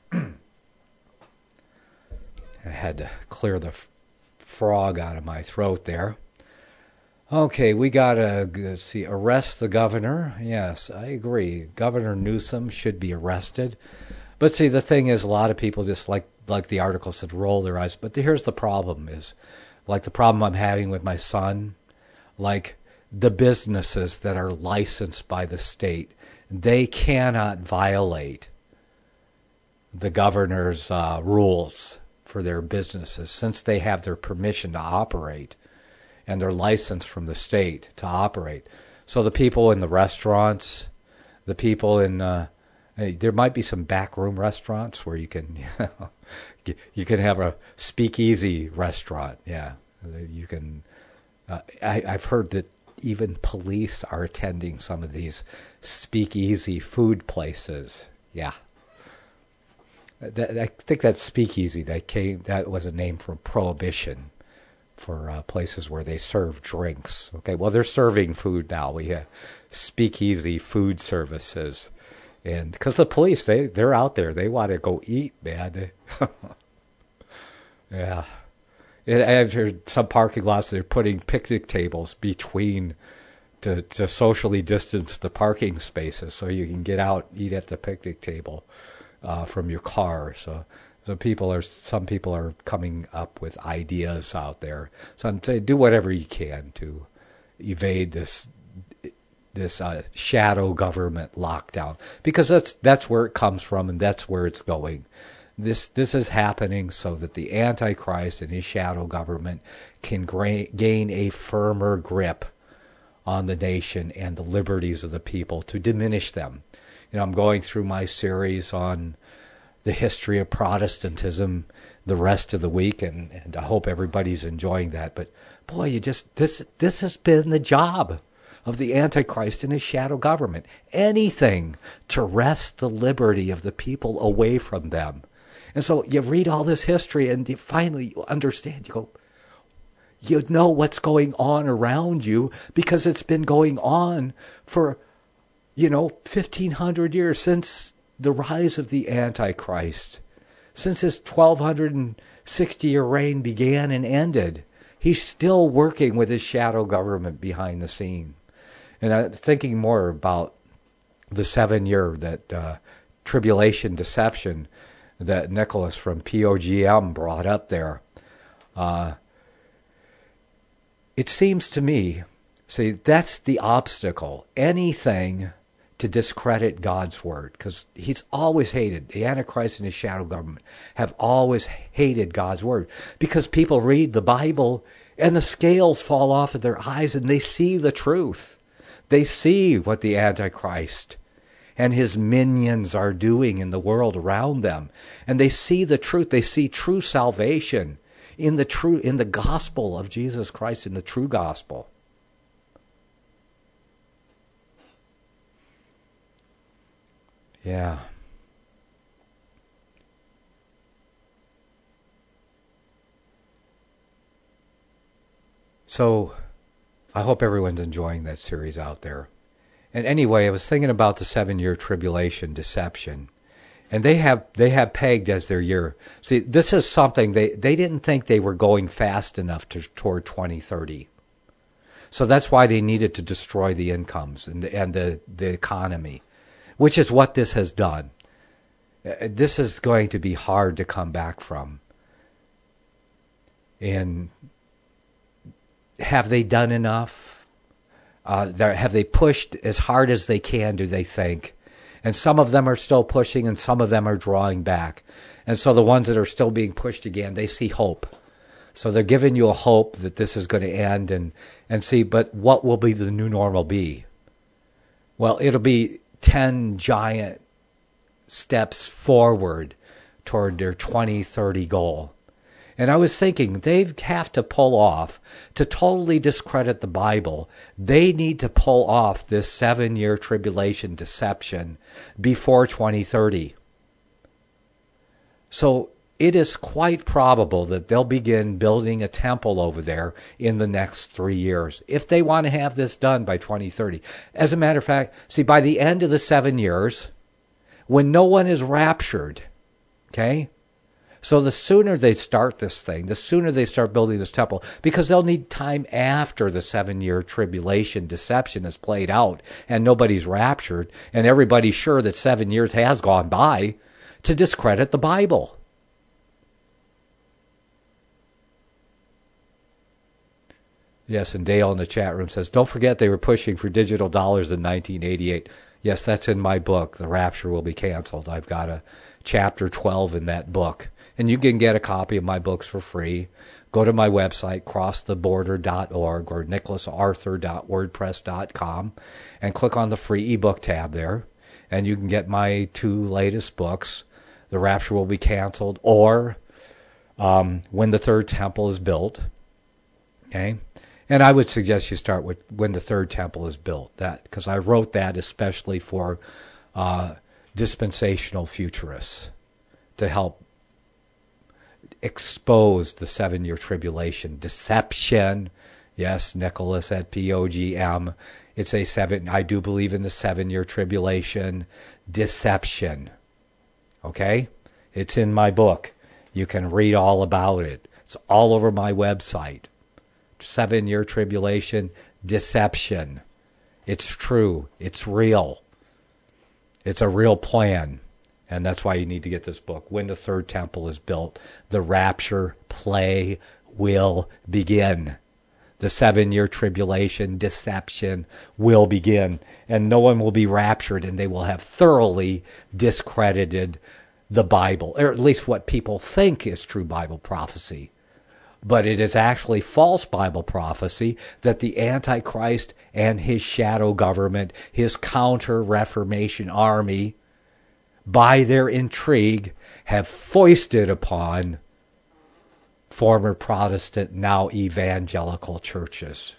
had to clear the f- frog out of my throat there. Okay, we got to see. Arrest the governor. Yes, I agree. Governor Newsom should be arrested. But see, the thing is, a lot of people just, like like the article said, roll their eyes. But here's the problem is, like the problem I'm having with my son, like the businesses that are licensed by the state, they cannot violate the governor's uh, rules for their businesses, since they have their permission to operate and they're licensed from the state to operate. So the people in the restaurants, the people in, uh, hey, there might be some backroom restaurants where you can, you know, you can have a speakeasy restaurant. Yeah, you can. Uh, I, I've heard that even police are attending some of these speakeasy food places. Yeah. That, I think that's speakeasy. That came. That was a name from Prohibition, for uh, places where they serve drinks. Okay, well they're serving food now. We have speakeasy food services, and because the police, they they're out there. They want to go eat, man. Yeah, and I've heard some parking lots they're putting picnic tables between to to socially distance the parking spaces, so you can get out, eat at the picnic table. Uh, from your car, so so people are some people are coming up with ideas out there. So I'm saying, do whatever you can to evade this this uh, shadow government lockdown, because that's that's where it comes from and that's where it's going. This this is happening so that the Antichrist and his shadow government can gra- gain a firmer grip on the nation and the liberties of the people, to diminish them. You know, I'm going through my series on the history of Protestantism the rest of the week, and, and I hope everybody's enjoying that. But boy, you just this this has been the job of the Antichrist and his shadow government. Anything to wrest the liberty of the people away from them. And so you read all this history and you finally understand. You go, you know what's going on around you because it's been going on for, you know, fifteen hundred years, since the rise of the Antichrist, since his twelve sixty year reign began and ended. He's still working with his shadow government behind the scene. And I'm thinking more about the seven year that uh, tribulation deception that Nicholas from P O G M brought up there. Uh, it seems to me, see, that's the obstacle. Anything to discredit God's word, because he's always hated, the Antichrist and his shadow government have always hated God's word, because people read the Bible and the scales fall off of their eyes and they see the truth. They see what the Antichrist and his minions are doing in the world around them, and they see the truth. They see true salvation in the true in the gospel of Jesus Christ, in the true gospel. Yeah. So, I hope everyone's enjoying that series out there. And anyway, I was thinking about the seven-year tribulation deception. And they have they have pegged as their year. See, this is something, they, they didn't think they were going fast enough to, toward twenty thirty. So that's why they needed to destroy the incomes and the, and the, the economy, which is what this has done. This is going to be hard to come back from. And have they done enough? Uh, have they pushed as hard as they can, do they think? And some of them are still pushing and some of them are drawing back. And so the ones that are still being pushed again, they see hope. So they're giving you a hope that this is going to end, and, and see, but what will be the new normal be? Well, it'll be ten giant steps forward toward their twenty thirty goal. And I was thinking, they have to pull off, to totally discredit the Bible, they need to pull off this seven-year tribulation deception before twenty thirty. So it is quite probable that they'll begin building a temple over there in the next three years, if they want to have this done by twenty thirty. As a matter of fact, see, by the end of the seven years, when no one is raptured, okay? So the sooner they start this thing, the sooner they start building this temple, because they'll need time after the seven-year tribulation deception is played out and nobody's raptured and everybody's sure that seven years has gone by, to discredit the Bible. Yes, and Dale in the chat room says, don't forget they were pushing for digital dollars in nineteen eighty-eight. Yes, that's in my book, The Rapture Will Be Canceled. I've got a chapter twelve in that book. And you can get a copy of my books for free. Go to my website, cross the border dot org or nicholas arthur dot wordpress dot com, and click on the free ebook tab there. And you can get my two latest books, The Rapture Will Be Canceled, or um, When the Third Temple is Built. Okay? And I would suggest you start with When the Third Temple is Built, that because I wrote that especially for uh, dispensational futurists to help expose the seven-year tribulation deception. Yes, Nicholas at P O G M. It's a seven. I do believe in the seven-year tribulation deception. Okay, it's in my book. You can read all about it. It's all over my website. Seven-year tribulation deception. It's true. It's real. It's a real plan. And that's why you need to get this book. When the Third Temple is Built, the rapture play will begin. The seven-year tribulation deception will begin. And no one will be raptured, and they will have thoroughly discredited the Bible, or at least what people think is true Bible prophecy. but it is actually false Bible prophecy that the Antichrist and his shadow government, his counter-Reformation army, by their intrigue, have foisted upon former Protestant, now evangelical churches,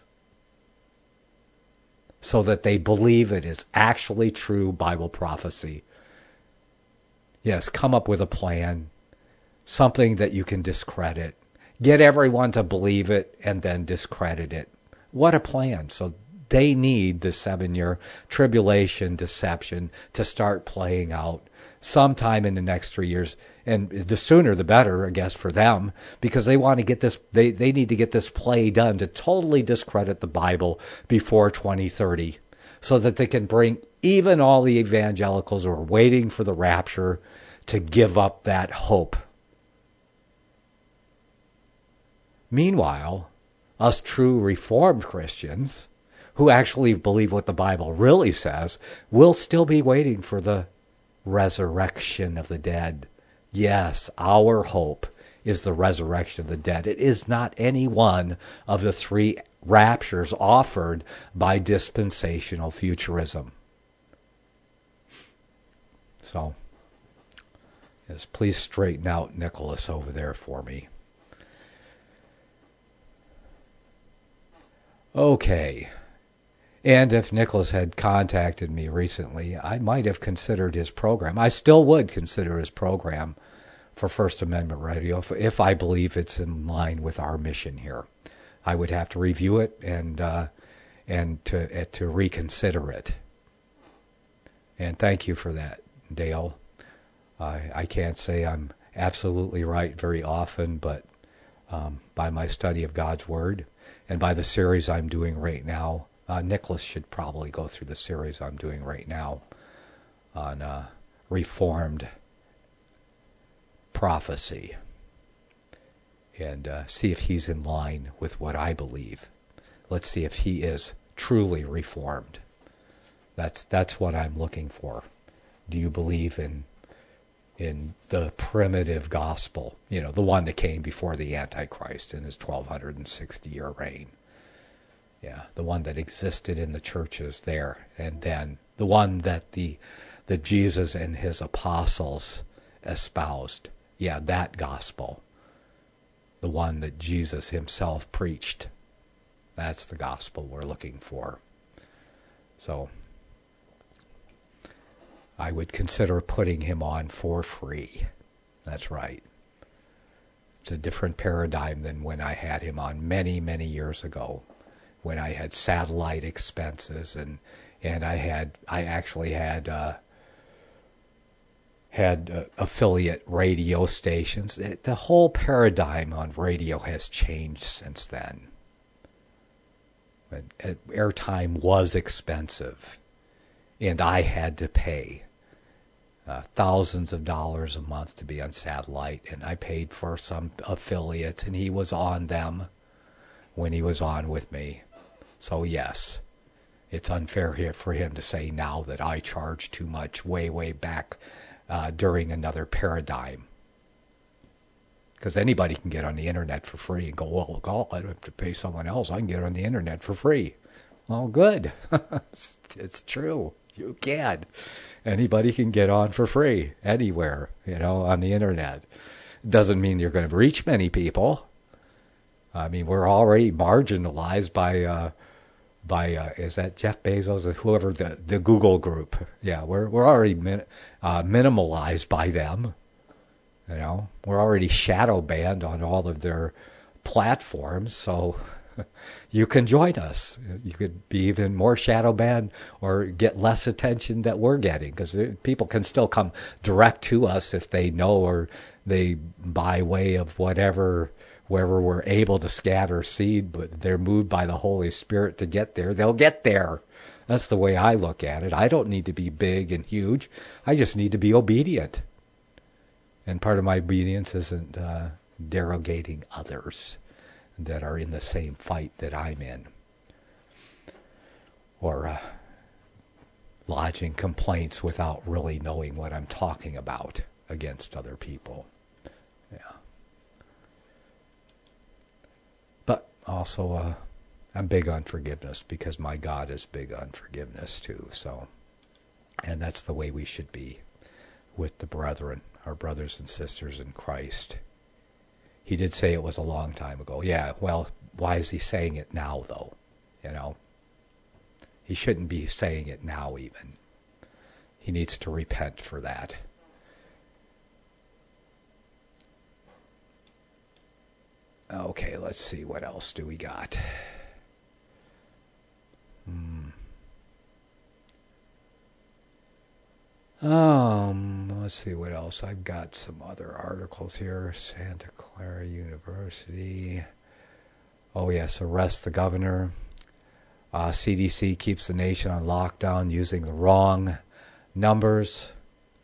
so that they believe it is actually true Bible prophecy. Yes, come up with a plan, something that you can discredit. Get everyone to believe it and then discredit it. What a plan. So they need the seven-year tribulation deception to start playing out sometime in the next three years. And the sooner the better, I guess, for them, because they want to get this, they, they need to get this play done to totally discredit the Bible before twenty thirty, so that they can bring even all the evangelicals who are waiting for the rapture to give up that hope. Meanwhile, us true Reformed Christians, who actually believe what the Bible really says, will still be waiting for the resurrection of the dead. Yes, our hope is the resurrection of the dead. It is not any one of the three raptures offered by dispensational futurism. So, yes, please straighten out Nicholas over there for me. Okay. And if Nicholas had contacted me recently, I might have considered his program. I still would consider his program for First Amendment Radio if, if I believe it's in line with our mission here. I would have to review it and uh, and to uh, to reconsider it. And thank you for that, Dale. I I can't say I'm absolutely right very often, but um, by my study of God's Word and by the series I'm doing right now, uh, Nicholas should probably go through the series I'm doing right now on uh, Reformed prophecy and uh, see if he's in line with what I believe. Let's see if he is truly Reformed. That's that's what I'm looking for. Do you believe in in the primitive gospel, you know, the one that came before the Antichrist in his twelve sixty year reign? Yeah, the one that existed in the churches there, and then the one that the that Jesus and his apostles espoused. Yeah, that gospel. The one that Jesus himself preached. That's the gospel we're looking for. So, I would consider putting him on for free. That's right. It's a different paradigm than when I had him on many, many years ago, when I had satellite expenses and and I had I actually had uh, had uh, affiliate radio stations. It, the whole paradigm on radio has changed since then. But, uh, airtime was expensive, and I had to pay uh, thousands of dollars a month to be on satellite, and I paid for some affiliates, and he was on them when he was on with me. So yes, it's unfair here for him to say now that I charge too much way, way back uh, during another paradigm. Because anybody can get on the internet for free and go, well, God, I don't have to pay someone else. I can get on the internet for free. Well, good. it's, it's true. You can. Anybody can get on for free anywhere, you know, on the internet. Doesn't mean you're going to reach many people. I mean, we're already marginalized by, uh, by uh, is that Jeff Bezos or whoever, the, the Google group. Yeah, we're we're already min, uh, minimalized by them. You know, we're already shadow banned on all of their platforms, so you can join us. You could be even more shadow banned or get less attention that we're getting, because people can still come direct to us if they know, or they, by way of whatever, wherever we're able to scatter seed, but they're moved by the Holy Spirit to get there, they'll get there. That's the way I look at it. I don't need to be big and huge. I just need to be obedient. And part of my obedience isn't uh, derogating others that are in the same fight that I'm in, or uh, lodging complaints without really knowing what I'm talking about against other people. Yeah. also, uh, I'm big on forgiveness because my God is big on forgiveness too. So, and that's the way we should be with the brethren, our brothers and sisters in Christ. He did say it was a long time ago. Yeah, well, why is he saying it now, though? You know, he shouldn't be saying it now even. He needs to repent for that. Okay, let's see, what else do we got? Hmm. Um, let's see what else. I've got some other articles here. Santa Clara University. Oh yes, arrest the governor. Uh, C D C keeps the nation on lockdown using the wrong numbers.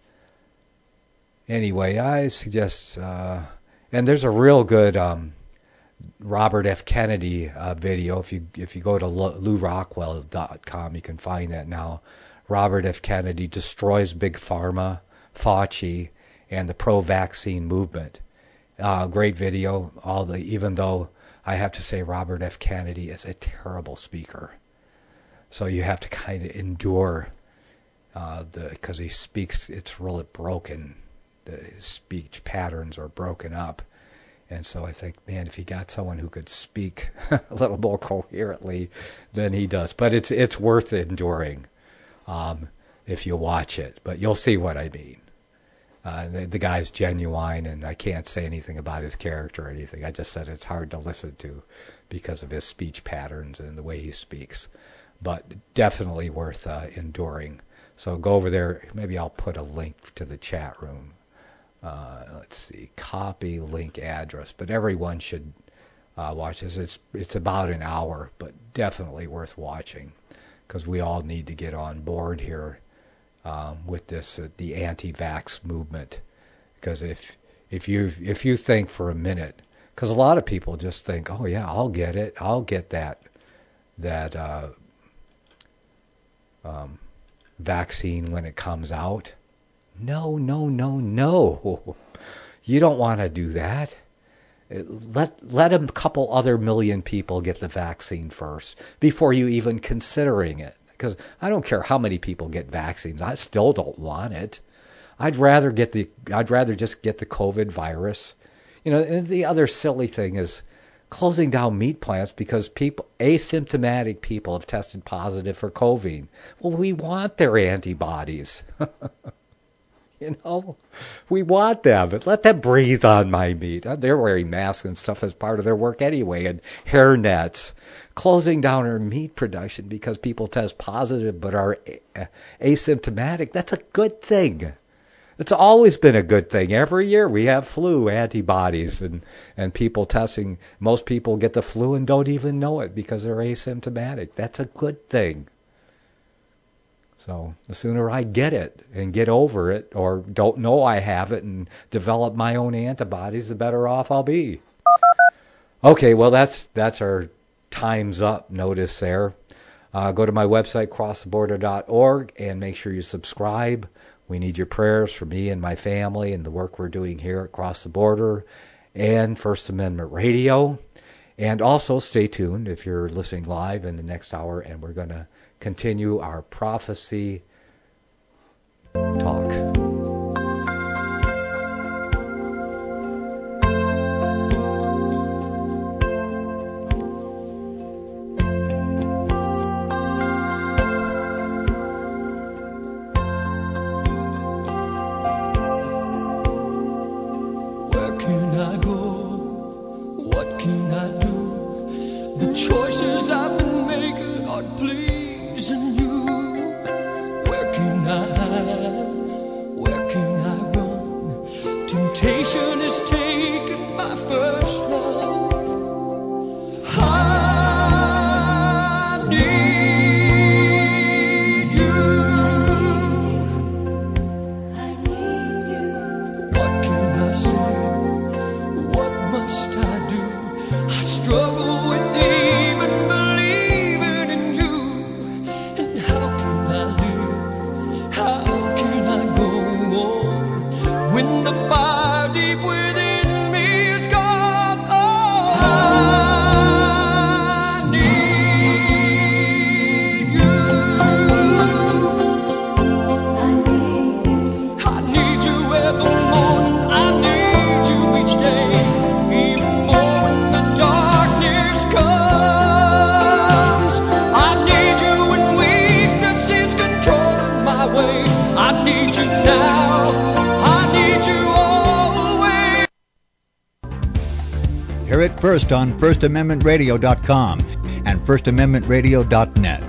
Anyway, I suggest, uh, and there's a real good um, Robert F. Kennedy uh, video. If you if you go to lou rockwell dot com, you can find that now. Robert F. Kennedy destroys Big Pharma, Fauci, and the pro-vaccine movement. Uh, great video. All the even though I have to say Robert F. Kennedy is a terrible speaker, so you have to kind of endure uh, the because he speaks. It's really broken. The speech patterns are broken up. And so I think, man, if he got someone who could speak a little more coherently than he does. But it's it's worth enduring um, if you watch it. But you'll see what I mean. Uh, the, the guy's genuine, and I can't say anything about his character or anything. I just said it's hard to listen to because of his speech patterns and the way he speaks. But definitely worth uh, enduring. So go over there. Maybe I'll put a link to the chat room. Uh, let's see, copy link address, but everyone should uh, watch this. It's it's about an hour, but definitely worth watching because we all need to get on board here um, with this uh, the anti-vax movement. Because if if you if you think for a minute, because a lot of people just think, oh yeah, I'll get it, I'll get that that uh, um, vaccine when it comes out. No, no, no, no. You don't want to do that. Let let a couple other million people get the vaccine first before you even considering it. Because I don't care how many people get vaccines. I still don't want it. I'd rather get the I'd rather just get the COVID virus. You know, and the other silly thing is closing down meat plants because people asymptomatic people have tested positive for COVID. Well, we want their antibodies. You know, we want them, but let them breathe on my meat. They're wearing masks and stuff as part of their work anyway, and hair nets. Closing down our meat production because people test positive but are asymptomatic, that's a good thing. It's always been a good thing. Every year we have flu antibodies and, and people testing. Most people get the flu and don't even know it because they're asymptomatic. That's a good thing. So the sooner I get it and get over it or don't know I have it and develop my own antibodies, the better off I'll be. Okay, well, that's that's our time's up notice there. Uh, go to my website, cross the border dot org, and make sure you subscribe. We need your prayers for me and my family and the work we're doing here at Cross the Border and First Amendment Radio. And also stay tuned if you're listening live in the next hour, and we're going to continue our prophecy talk. Where can I go? What can I do? The choices I've been making are pleasing you. Where can I hide? Where can I run? Temptation is taking my first love. I need you. I need you. What can I say? What must I do? I struggle with even believing in you. And how can I live? How can I go on when the fire deep within me is gone? Oh, I Hear it first on first amendment radio dot com and first amendment radio dot net.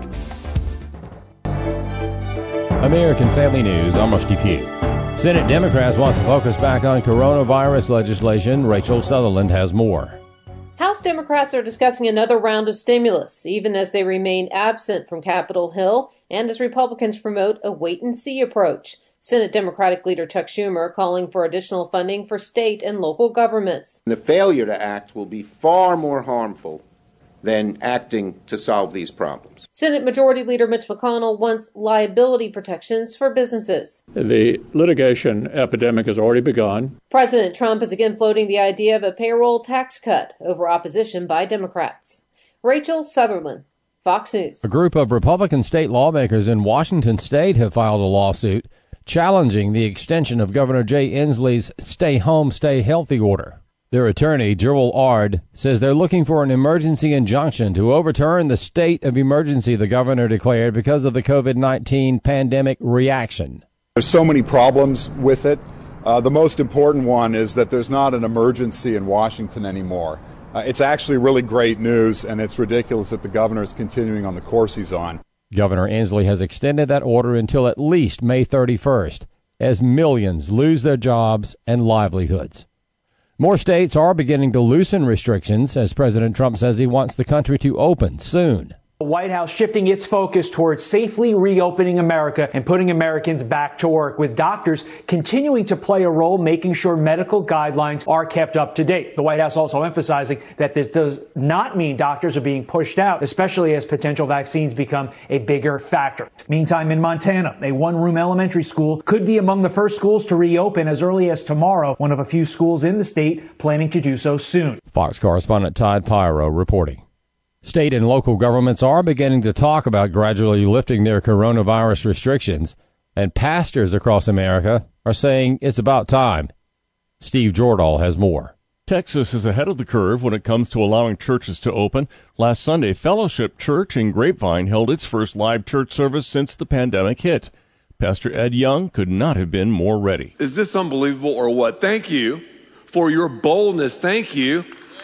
American Family News, Almost Depew. Senate Democrats want to focus back on coronavirus legislation. Rachel Sutherland has more. House Democrats are discussing another round of stimulus, even as they remain absent from Capitol Hill and as Republicans promote a wait-and-see approach. Senate Democratic leader Chuck Schumer calling for additional funding for state and local governments. The failure to act will be far more harmful than acting to solve these problems. Senate Majority Leader Mitch McConnell wants liability protections for businesses. The litigation epidemic has already begun. President Trump is again floating the idea of a payroll tax cut over opposition by Democrats. Rachel Sutherland, Fox News. A group of Republican state lawmakers in Washington state have filed a lawsuit challenging the extension of Governor Jay Inslee's stay home, stay healthy order. Their attorney, Joel Ard, says they're looking for an emergency injunction to overturn the state of emergency the governor declared because of the covid nineteen pandemic reaction. There's so many problems with it. Uh, the most important one is that there's not an emergency in Washington anymore. Uh, it's actually really great news, and it's ridiculous that the governor is continuing on the course he's on. Governor Inslee has extended that order until at least May thirty-first, as millions lose their jobs and livelihoods. More states are beginning to loosen restrictions as President Trump says he wants the country to open soon. The White House shifting its focus towards safely reopening America and putting Americans back to work, with doctors continuing to play a role making sure medical guidelines are kept up to date. The White House also emphasizing that this does not mean doctors are being pushed out, especially as potential vaccines become a bigger factor. Meantime, in Montana, a one-room elementary school could be among the first schools to reopen as early as tomorrow, one of a few schools in the state planning to do so soon. Fox correspondent Todd Pyro reporting. State and local governments are beginning to talk about gradually lifting their coronavirus restrictions, and pastors across America are saying it's about time. Steve Jordahl has more. Texas is ahead of the curve when it comes to allowing churches to open. Last Sunday, Fellowship Church in Grapevine held its first live church service since the pandemic hit. Pastor Ed Young could not have been more ready. Is this unbelievable or what? Thank you for your boldness. Thank you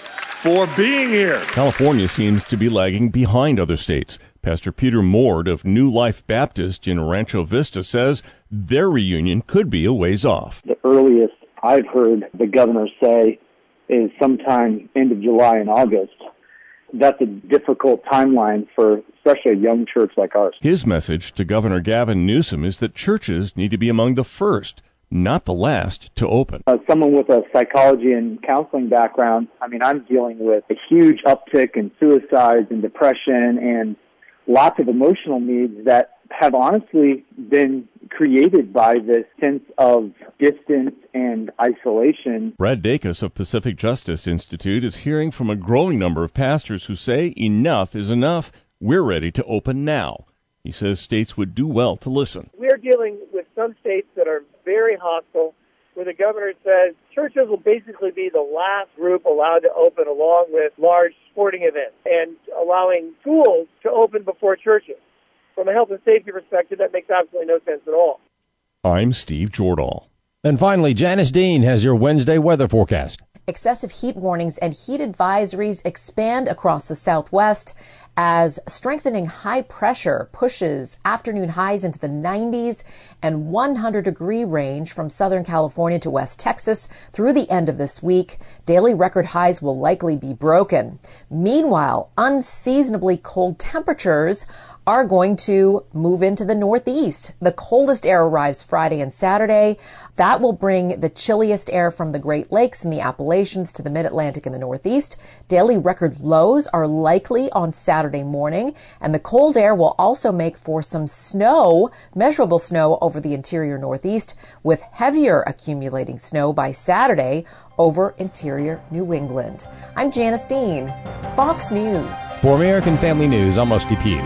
for being here. California seems to be lagging behind other states. Pastor Peter Mord of New Life Baptist in Rancho Vista says their reunion could be a ways off. The earliest I've heard the governor say is sometime end of July and August. That's a difficult timeline for especially a young church like ours. His message to Governor Gavin Newsom is that churches need to be among the first, not the last, to open. As someone with a psychology and counseling background, I mean, I'm dealing with a huge uptick in suicides and depression and lots of emotional needs that have honestly been created by this sense of distance and isolation. Brad Dacus of Pacific Justice Institute is hearing from a growing number of pastors who say enough is enough. We're ready to open now. He says states would do well to listen. We're dealing with some states that are very hostile, where the governor says churches will basically be the last group allowed to open, along with large sporting events, and allowing schools to open before churches. From a health and safety perspective, that makes absolutely no sense at all. I'm Steve Jordahl. And finally, Janice Dean has your Wednesday weather forecast. Excessive heat warnings and heat advisories expand across the Southwest as strengthening high pressure pushes afternoon highs into the nineties and one hundred degree range from Southern California to West Texas through the end of this week. Daily record highs will likely be broken. Meanwhile, unseasonably cold temperatures are going to move into the Northeast. The coldest air arrives Friday and Saturday. That will bring the chilliest air from the Great Lakes and the Appalachians to the Mid-Atlantic and the Northeast. Daily record lows are likely on Saturday morning, and the cold air will also make for some snow, measurable snow over the interior Northeast, with heavier accumulating snow by Saturday over interior New England. I'm Janice Dean, Fox News. For American Family News, Almost Depew.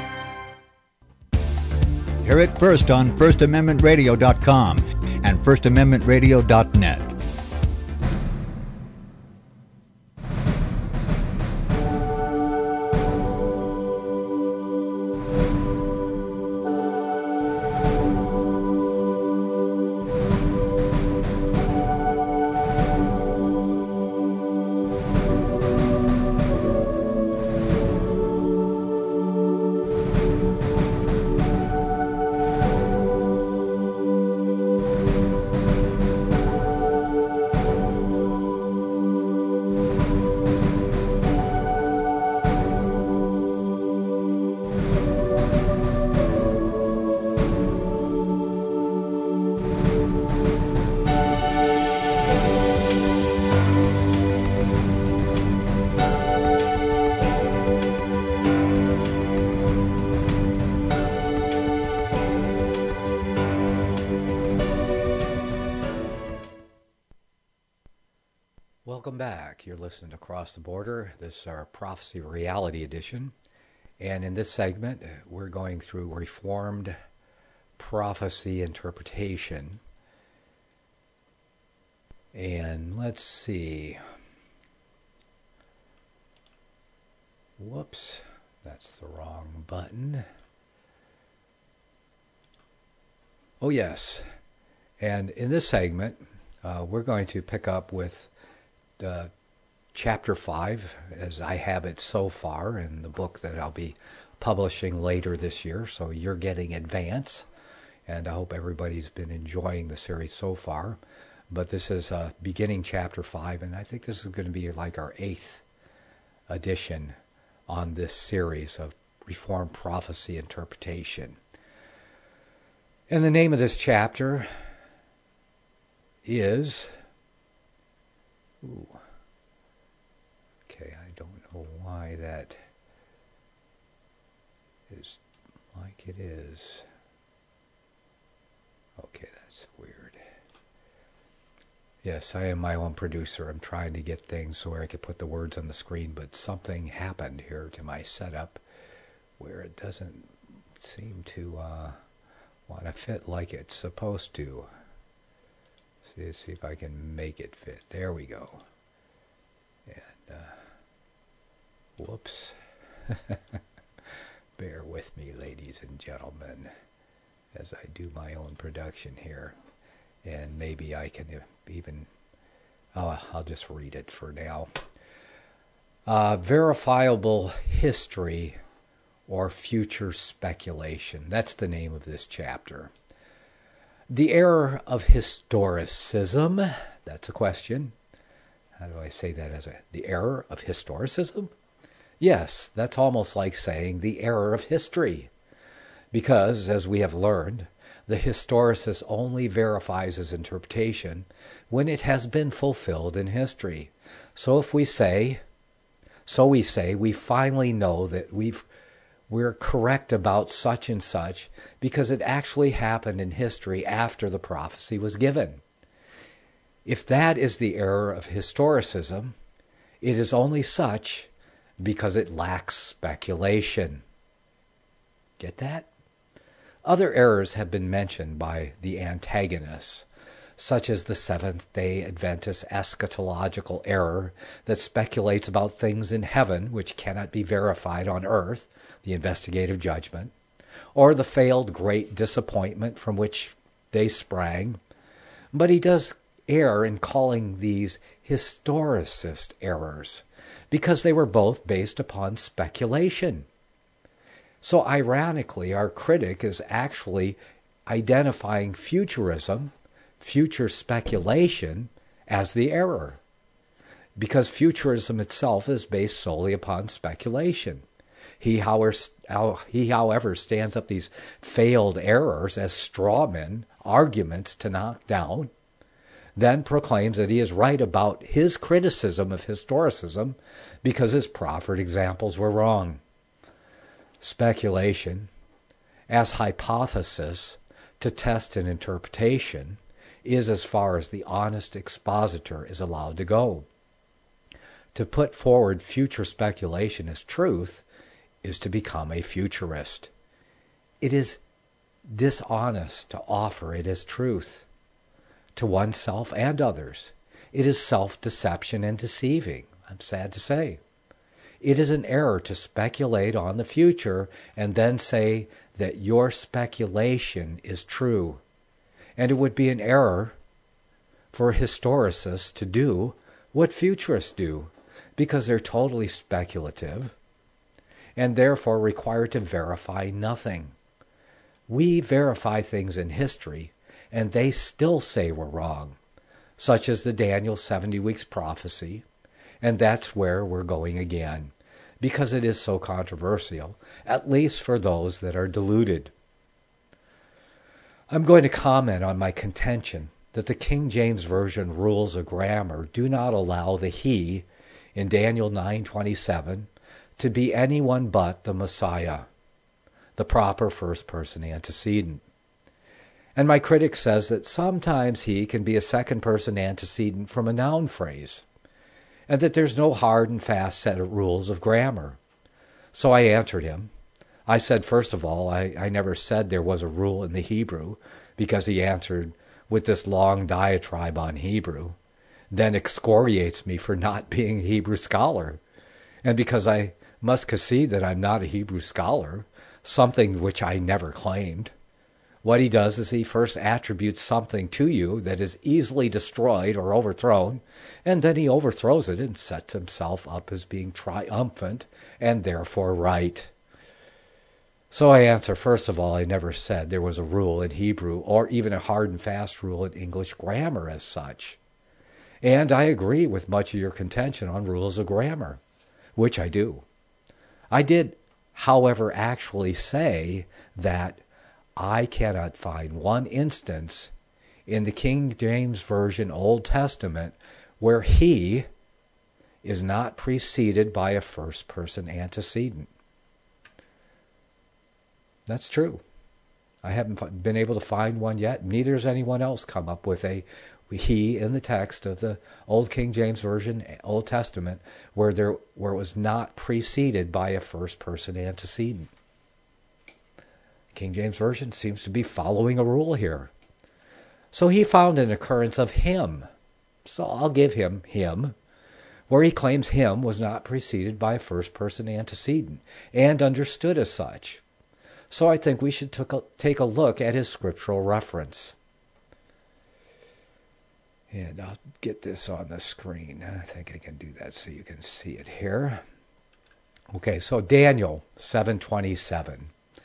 Hear it first on first amendment radio dot com and first amendment radio dot net. Welcome back. You're listening to Across the Border. This is our Prophecy Reality Edition. And in this segment, we're going through Reformed Prophecy Interpretation. And let's see. Whoops, that's the wrong button. Oh, yes. And in this segment, uh, we're going to pick up with Uh, chapter five, as I have it so far in the book that I'll be publishing later this year. So you're getting advance, and I hope everybody's been enjoying the series so far. But this is uh, beginning chapter five, and I think this is going to be like our eighth edition on this series of Reformed Prophecy Interpretation. And the name of this chapter is... Ooh. Okay, I don't know why that is like it is. Okay, that's weird. Yes, I am my own producer. I'm trying to get things so where I could put the words on the screen, but something happened here to my setup where it doesn't seem to uh, want to fit like it's supposed to. See, see if I can make it fit. There we go. And, uh, whoops. Bear with me, ladies and gentlemen, as I do my own production here. And maybe I can even, oh, I'll just read it for now. Uh, verifiable history or future speculation. That's the name of this chapter. The error of historicism, that's a question. How do I say that as a, the error of historicism? Yes, that's almost like saying the error of history. Because, as we have learned, the historicist only verifies his interpretation when it has been fulfilled in history. So if we say, so we say, we finally know that we've we're correct about such and such because it actually happened in history after the prophecy was given. If that is the error of historicism, it is only such because it lacks speculation. Get that? Other errors have been mentioned by the antagonists, such as the Seventh-day Adventist eschatological error that speculates about things in heaven which cannot be verified on earth, the investigative judgment, or the failed great disappointment from which they sprang. But he does err in calling these historicist errors, because they were both based upon speculation. So ironically, our critic is actually identifying futurism, future speculation, as the error, because futurism itself is based solely upon speculation. He, however, he, however, stands up these failed errors as straw men, arguments to knock down, then proclaims that he is right about his criticism of historicism because his proffered examples were wrong. Speculation, as hypothesis to test an interpretation, is as far as the honest expositor is allowed to go. To put forward future speculation as truth is to become a futurist. It is dishonest to offer it as truth to oneself and others. It is self-deception and deceiving, I'm sad to say. It is an error to speculate on the future and then say that your speculation is true. And it would be an error for historicists to do what futurists do, because they're totally speculative and therefore required to verify nothing. We verify things in history, and they still say we're wrong, such as the Daniel seventy weeks prophecy, and that's where we're going again, because it is so controversial, at least for those that are deluded. I'm going to comment on my contention that the King James Version rules of grammar do not allow the he in Daniel nine twenty-seven to be anyone but the Messiah, the proper first-person antecedent. And my critic says that sometimes he can be a second-person antecedent from a noun phrase. and that there's no hard and fast set of rules of grammar. So I answered him. I said, first of all, I, I never said there was a rule in the Hebrew, because he answered with this long diatribe on Hebrew, then excoriates me for not being a Hebrew scholar. And because I must concede that I'm not a Hebrew scholar, something which I never claimed, what he does is he first attributes something to you that is easily destroyed or overthrown, and then he overthrows it and sets himself up as being triumphant and therefore right. So I answer, first of all, I never said there was a rule in Hebrew or even a hard and fast rule in English grammar as such. And I agree with much of your contention on rules of grammar, which I do. I did, however, actually say that I cannot find one instance in the King James Version Old Testament where he is not preceded by a first-person antecedent. That's true. I haven't been able to find one yet. Neither has anyone else come up with a he in the text of the Old King James Version Old Testament where there where it was not preceded by a first-person antecedent. King James Version seems to be following a rule here. So he found an occurrence of him. So I'll give him him, where he claims him was not preceded by a first-person antecedent and understood as such. So I think we should take a look at his scriptural reference. And I'll get this on the screen. I think I can do that so you can see it here. Okay, so Daniel seven twenty-seven.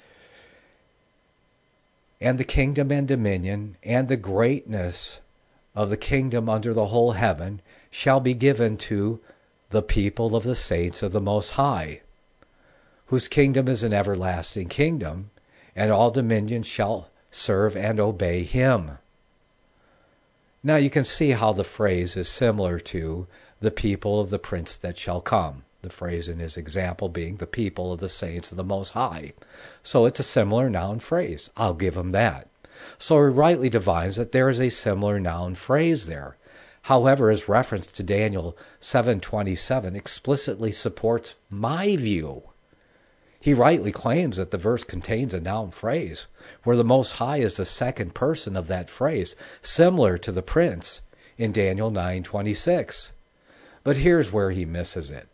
And the kingdom and dominion and the greatness of the kingdom under the whole heaven shall be given to the people of the saints of the Most High, whose kingdom is an everlasting kingdom, and all dominions shall serve and obey him. Now you can see how the phrase is similar to the people of the prince that shall come. The phrase in his example being the people of the saints of the Most High. So it's a similar noun phrase. I'll give him that. So he rightly divines that there is a similar noun phrase there. However, his reference to Daniel seven twenty-seven explicitly supports my view. He rightly claims that the verse contains a noun phrase, where the Most High is the second person of that phrase, similar to the prince in Daniel nine twenty-six. But here's where he misses it.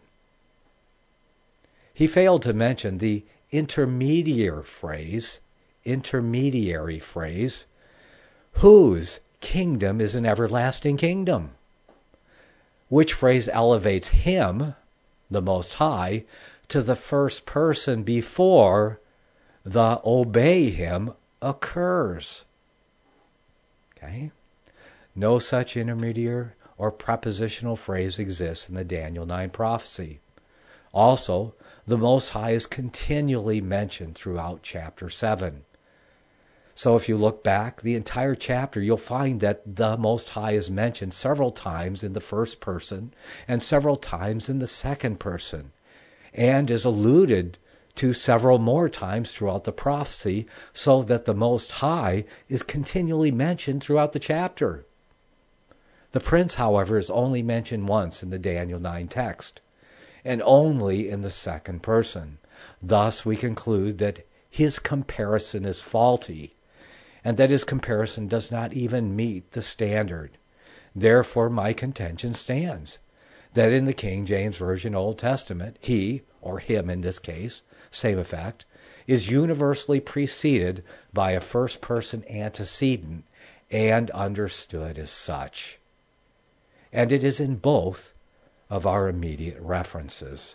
He failed to mention the intermediary phrase, intermediary phrase, whose kingdom is an everlasting kingdom, which phrase elevates him, the Most High, to the first person before the obey him occurs. Okay? No such intermediary or prepositional phrase exists in the Daniel nine prophecy. Also, the Most High is continually mentioned throughout chapter seven. So if you look back the entire chapter, you'll find that the Most High is mentioned several times in the first person and several times in the second person, and is alluded to several more times throughout the prophecy, so that the Most High is continually mentioned throughout the chapter. The prince, however, is only mentioned once in the Daniel nine text, and only in the second person. Thus we conclude that his comparison is faulty, and that his comparison does not even meet the standard. Therefore my contention stands, that in the King James Version Old Testament, he, or him in this case, same effect, is universally preceded by a first-person antecedent and understood as such. And it is in both of our immediate references,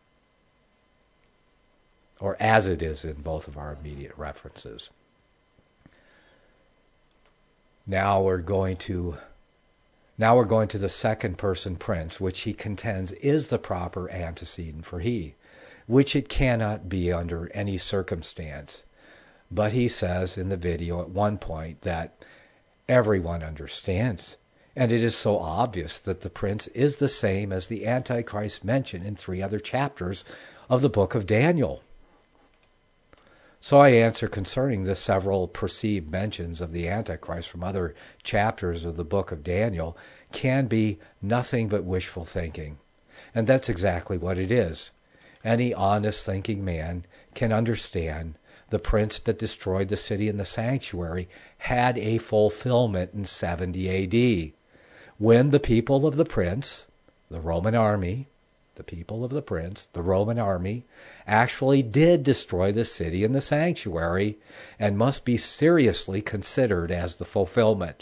or as it is in both of our immediate references. Now we're going to Now we're going to the second person prince, which he contends is the proper antecedent for he, which it cannot be under any circumstance. But he says in the video at one point that everyone understands, and it is so obvious that the prince is the same as the Antichrist mentioned in three other chapters of the book of Daniel. So I answer concerning the several perceived mentions of the Antichrist from other chapters of the book of Daniel. can be nothing but wishful thinking. And that's exactly what it is. Any honest thinking man can understand the prince that destroyed the city and the sanctuary had a fulfillment in seventy A D, when the people of the prince, the Roman army, the people of the prince, the Roman army, actually did destroy the city and the sanctuary, and must be seriously considered as the fulfillment.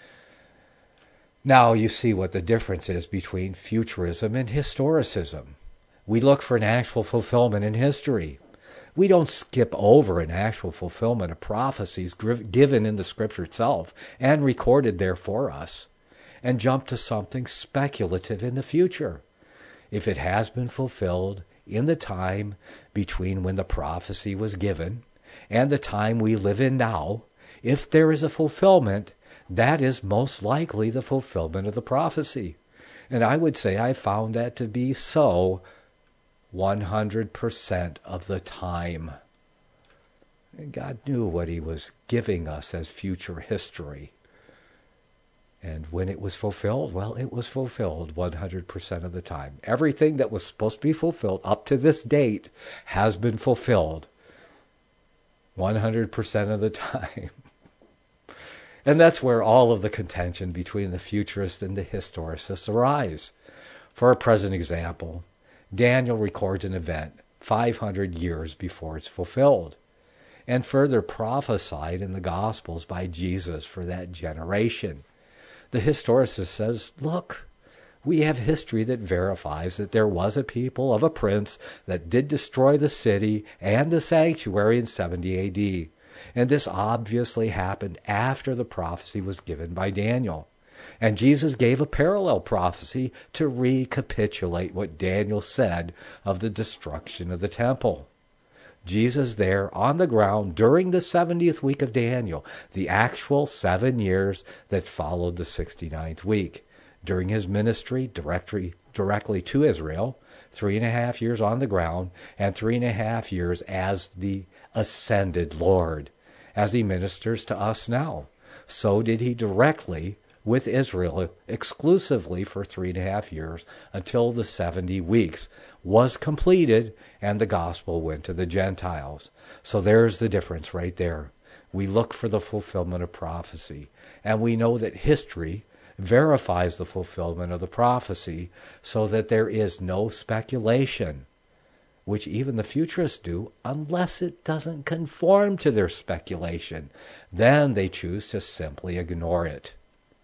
Now you see what the difference is between futurism and historicism. We look for an actual fulfillment in history. We don't skip over an actual fulfillment of prophecies given in the Scripture itself and recorded there for us, and jump to something speculative in the future. If it has been fulfilled in the time between when the prophecy was given and the time we live in now, if there is a fulfillment, that is most likely the fulfillment of the prophecy. And I would say I found that to be so one hundred percent of the time. And God knew what he was giving us as future history. And when it was fulfilled, well, it was fulfilled one hundred percent of the time. Everything that was supposed to be fulfilled up to this date has been fulfilled one hundred percent of the time. And that's where all of the contention between the futurists and the historicists arise. For a present example, Daniel records an event five hundred years before it's fulfilled, and further prophesied in the Gospels by Jesus for that generation. The historicist says, look, we have history that verifies that there was a people of a prince that did destroy the city and the sanctuary in seventy A D. And this obviously happened after the prophecy was given by Daniel. And Jesus gave a parallel prophecy to recapitulate what Daniel said of the destruction of the temple. Jesus there on the ground during the seventieth week of Daniel, the actual seven years that followed the sixty-ninth week. During his ministry directly, directly to Israel, three and a half years on the ground, and three and a half years as the ascended Lord, as he ministers to us now. So did he directly with Israel exclusively for three and a half years until the seventy weeks was completed and the gospel went to the Gentiles. So there's the difference right there. We look for the fulfillment of prophecy, and we know that history verifies the fulfillment of the prophecy so that there is no speculation, which even the futurists do, unless it doesn't conform to their speculation. Then they choose to simply ignore it.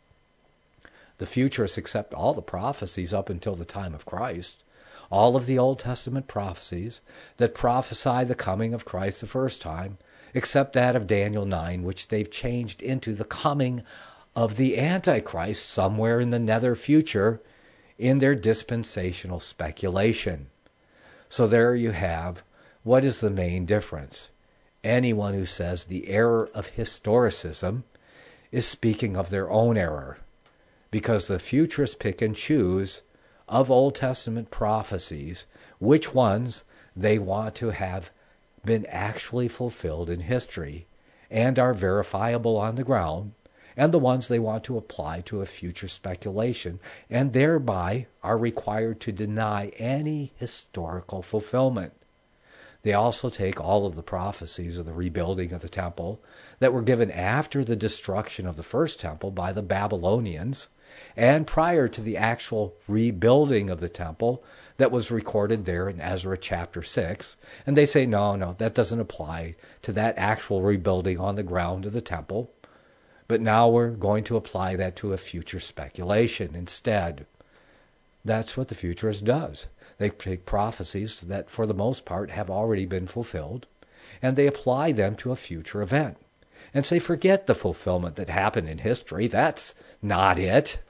The futurists accept all the prophecies up until the time of Christ, all of the Old Testament prophecies that prophesy the coming of Christ the first time, except that of Daniel nine, which they've changed into the coming of the Antichrist somewhere in the nether future in their dispensational speculation. So there you have what is the main difference. Anyone who says the error of historicism is speaking of their own error, because the futurists pick and choose of Old Testament prophecies which ones they want to have been actually fulfilled in history and are verifiable on the ground, and the ones they want to apply to a future speculation, and thereby are required to deny any historical fulfillment. They also take all of the prophecies of the rebuilding of the temple that were given after the destruction of the first temple by the Babylonians, and prior to the actual rebuilding of the temple that was recorded there in Ezra chapter six, and they say, no, no, that doesn't apply to that actual rebuilding on the ground of the temple. But now we're going to apply that to a future speculation instead. That's what the futurist does. They take prophecies that for the most part have already been fulfilled, and they apply them to a future event. And say, forget the fulfillment that happened in history. That's not it.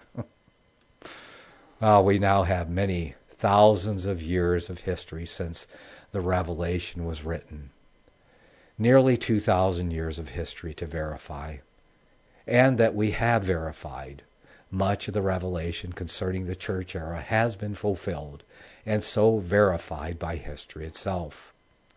Well, we now have many thousands of years of history since the Revelation was written. Nearly two thousand years of history to verify. And that we have verified. Much of the revelation concerning the church era has been fulfilled, and so verified by history itself.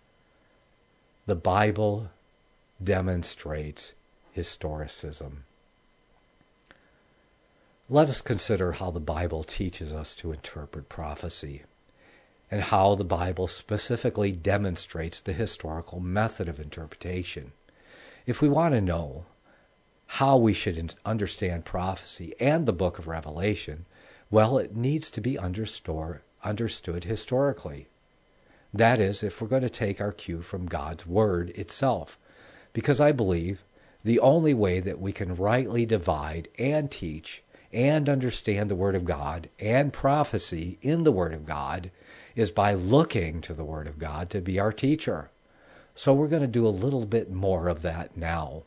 The Bible demonstrates historicism. Let us consider how the Bible teaches us to interpret prophecy, and how the Bible specifically demonstrates the historical method of interpretation. If we want to know how we should understand prophecy and the book of Revelation, well, it needs to be understood historically. That is, if we're going to take our cue from God's Word itself. Because I believe the only way that we can rightly divide and teach and understand the Word of God and prophecy in the Word of God is by looking to the Word of God to be our teacher. So we're going to do a little bit more of that now.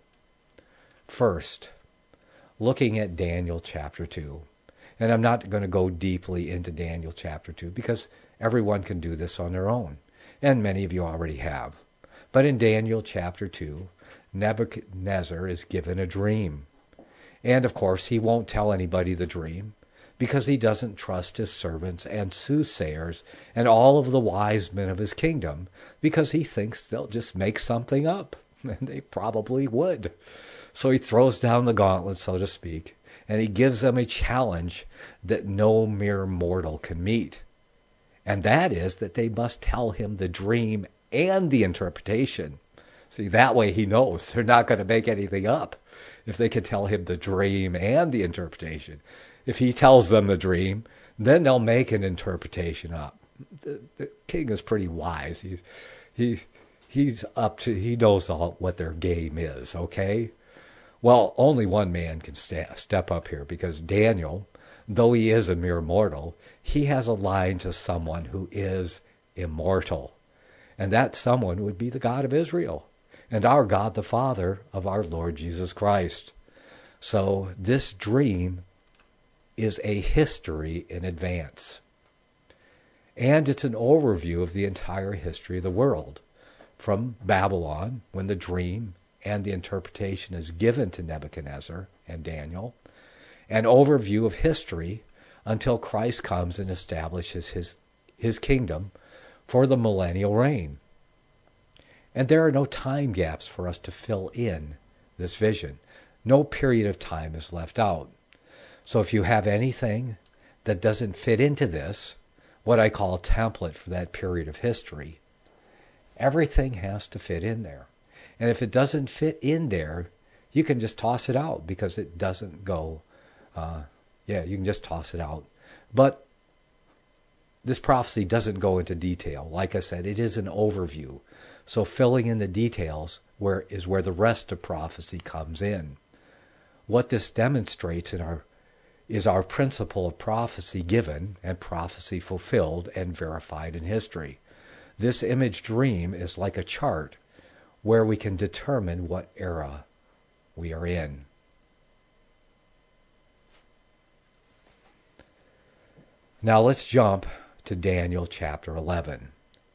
First, looking at Daniel chapter two. And I'm not going to go deeply into Daniel chapter two because everyone can do this on their own. And many of you already have. But in Daniel chapter two, Nebuchadnezzar is given a dream. And of course, he won't tell anybody the dream because he doesn't trust his servants and soothsayers and all of the wise men of his kingdom because he thinks they'll just make something up. And they probably would. So he throws down the gauntlet, so to speak, and he gives them a challenge that no mere mortal can meet. And that is that they must tell him the dream and the interpretation. See, that way he knows they're not going to make anything up if they can tell him the dream and the interpretation. If he tells them the dream, then they'll make an interpretation up. The, the king is pretty wise. He's he's he's up to he knows all what their game is. Okay. Well, only one man can st- step up here because Daniel, though he is a mere mortal, he has a line to someone who is immortal. And that someone would be the God of Israel and our God the Father of our Lord Jesus Christ. So this dream is a history in advance. And it's an overview of the entire history of the world, from Babylon, when the dream and the interpretation is given to Nebuchadnezzar and Daniel, an overview of history until Christ comes and establishes his, his kingdom for the millennial reign. And there are no time gaps for us to fill in this vision. No period of time is left out. So if you have anything that doesn't fit into this, what I call a template for that period of history, everything has to fit in there. And if it doesn't fit in there, you can just toss it out because it doesn't go, uh, yeah, you can just toss it out. But this prophecy doesn't go into detail. Like I said, it is an overview. So filling in the details where is where the rest of prophecy comes in. What this demonstrates in our is our principle of prophecy given and prophecy fulfilled and verified in history. This image dream is like a chart where we can determine what era we are in. Now let's jump to Daniel chapter eleven.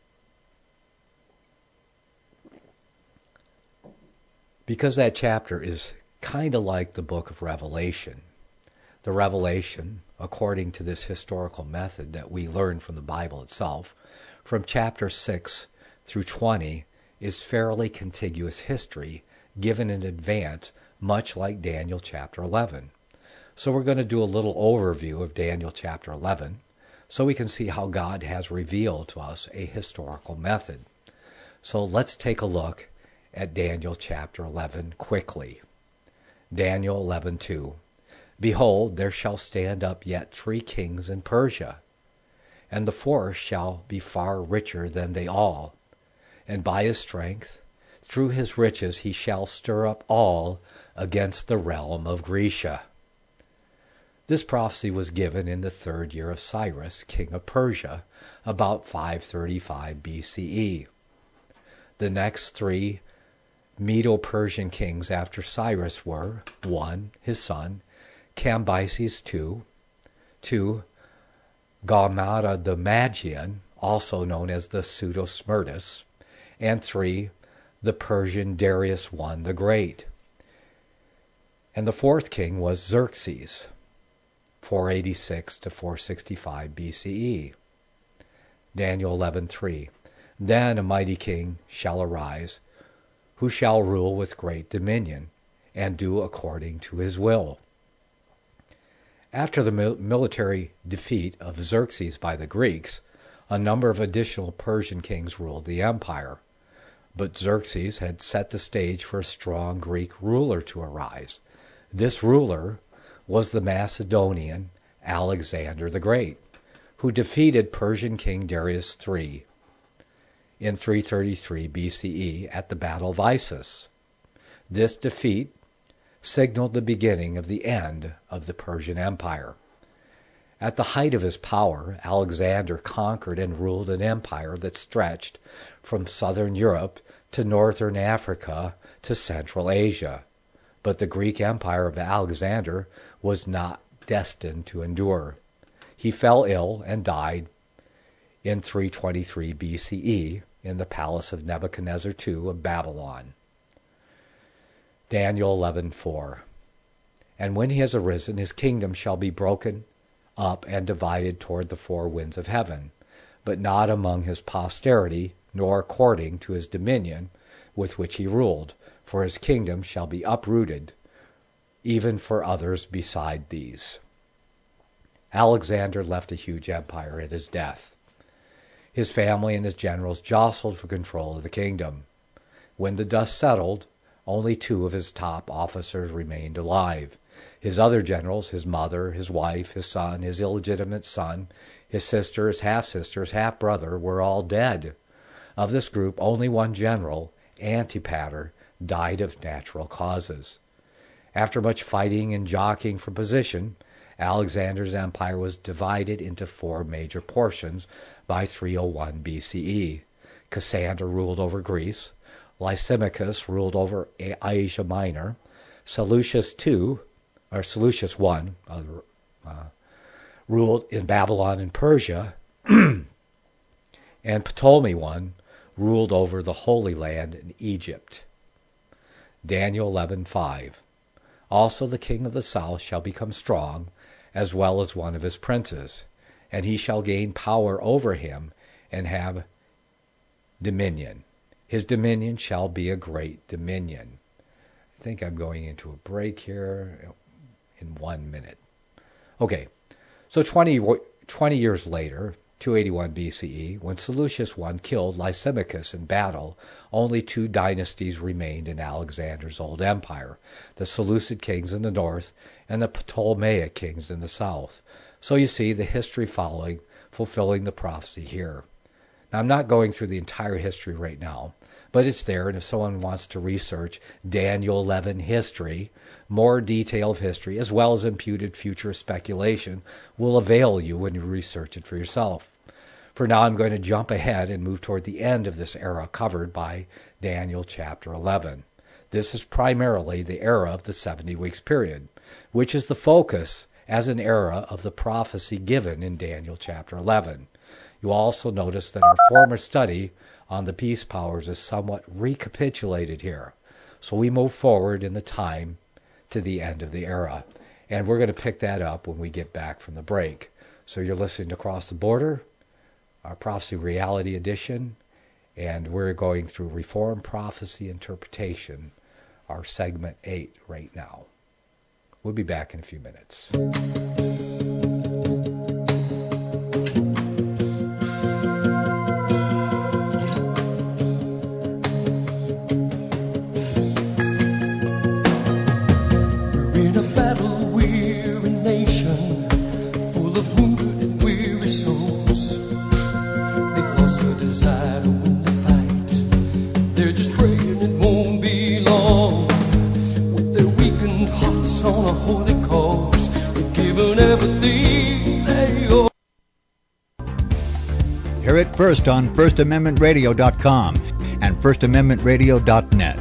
Because that chapter is kind of like the book of Revelation. The Revelation, according to this historical method that we learn from the Bible itself, from chapter six through twenty, is fairly contiguous history given in advance, much like Daniel chapter eleven. So we're going to do a little overview of Daniel chapter eleven so we can see how God has revealed to us a historical method. So let's take a look at Daniel chapter eleven quickly. Daniel eleven two. Behold, there shall stand up yet three kings in Persia, and the fourth shall be far richer than they all. And by his strength, through his riches, he shall stir up all against the realm of Grecia. This prophecy was given in the third year of Cyrus, king of Persia, about five thirty-five B C E. The next three Medo-Persian kings after Cyrus were, one, his son, Cambyses, two, two, Gaumata the Magian, also known as the Pseudo-Smyrtus, and three, the Persian Darius the First the Great. And the fourth king was Xerxes, four eighty-six to four sixty-five B C E. Daniel eleven three. Then a mighty king shall arise, who shall rule with great dominion, and do according to his will. After the mil- military defeat of Xerxes by the Greeks, a number of additional Persian kings ruled the empire. But Xerxes had set the stage for a strong Greek ruler to arise. This ruler was the Macedonian Alexander the Great, who defeated Persian King Darius the Third in three thirty-three B C E at the Battle of Issus. This defeat signaled the beginning of the end of the Persian Empire. At the height of his power, Alexander conquered and ruled an empire that stretched from southern Europe to northern Africa to Central Asia. But the Greek Empire of Alexander was not destined to endure. He fell ill and died in three twenty-three B C E in the palace of Nebuchadnezzar the Second of Babylon. Daniel eleven four. And when he has arisen, his kingdom shall be broken up and divided toward the four winds of heaven, but not among his posterity, nor according to his dominion with which he ruled, for his kingdom shall be uprooted, even for others beside these. Alexander left a huge empire at his death. His family and his generals jostled for control of the kingdom. When the dust settled, only two of his top officers remained alive. His other generals, his mother, his wife, his son, his illegitimate son, his sister, his half-sister, his half-brother, were all dead. Of this group, only one general, Antipater, died of natural causes. After much fighting and jockeying for position, Alexander's empire was divided into four major portions by three oh one B C E. Cassander ruled over Greece. Lysimachus ruled over Asia Minor. Seleucus the Second, or Seleucus the First, uh, uh, ruled in Babylon and Persia, and Ptolemy the First ruled over the Holy Land in Egypt. Daniel eleven five. Also the king of the south shall become strong, as well as one of his princes, and he shall gain power over him and have dominion. His dominion shall be a great dominion. I think I'm going into a break here in one minute. Okay, so twenty, twenty years later, two eighty-one B C E, when Seleucus the First killed Lysimachus in battle, only two dynasties remained in Alexander's old empire, the Seleucid kings in the north and the Ptolemaic kings in the south. So you see the history following, fulfilling the prophecy here. Now, I'm not going through the entire history right now, but it's there, and if someone wants to research Daniel eleven history, more detail of history, as well as imputed future speculation, will avail you when you research it for yourself. For now, I'm going to jump ahead and move toward the end of this era covered by Daniel chapter eleven. This is primarily the era of the seventy weeks period, which is the focus as an era of the prophecy given in Daniel chapter eleven. You also notice that our former study on the peace powers is somewhat recapitulated here. So we move forward in the time to the end of the era. And we're going to pick that up when we get back from the break. So you're listening to Across the Border, our Prophecy Reality Edition, and we're going through Reformed Prophecy Interpretation, our segment eight right now. We'll be back in a few minutes. Hear it first on First Amendment Radio dot com and First Amendment Radio dot net.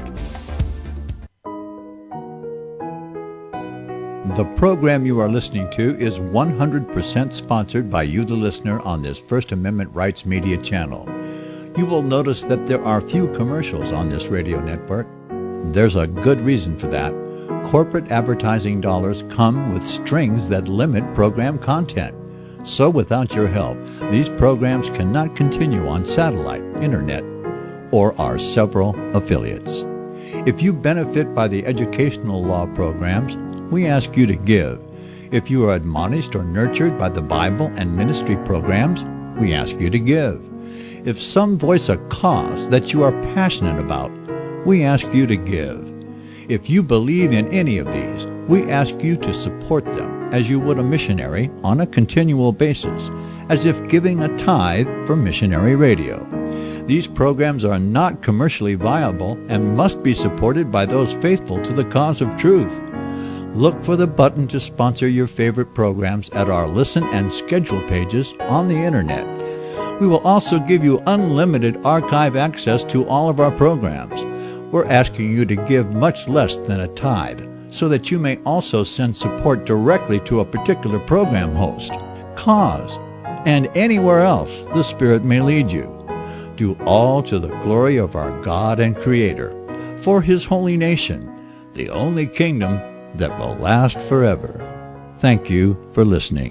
The program you are listening to is one hundred percent sponsored by you, the listener, on this First Amendment Rights Media channel. You will notice that there are few commercials on this radio network. There's a good reason for that. Corporate advertising dollars come with strings that limit program content. So without your help, these programs cannot continue on satellite, internet, or our several affiliates. If you benefit by the educational law programs, we ask you to give. If you are admonished or nurtured by the Bible and ministry programs, we ask you to give. If some voice a cause that you are passionate about, we ask you to give. If you believe in any of these, we ask you to support them as you would a missionary on a continual basis, as if giving a tithe for missionary radio. These programs are not commercially viable and must be supported by those faithful to the cause of truth. Look for the button to sponsor your favorite programs at our listen and schedule pages on the internet. We will also give you unlimited archive access to all of our programs. We're asking you to give much less than a tithe, so that you may also send support directly to a particular program host, cause, and anywhere else the Spirit may lead you. Do all to the glory of our God and Creator, for His holy nation, the only kingdom that will last forever. Thank you for listening.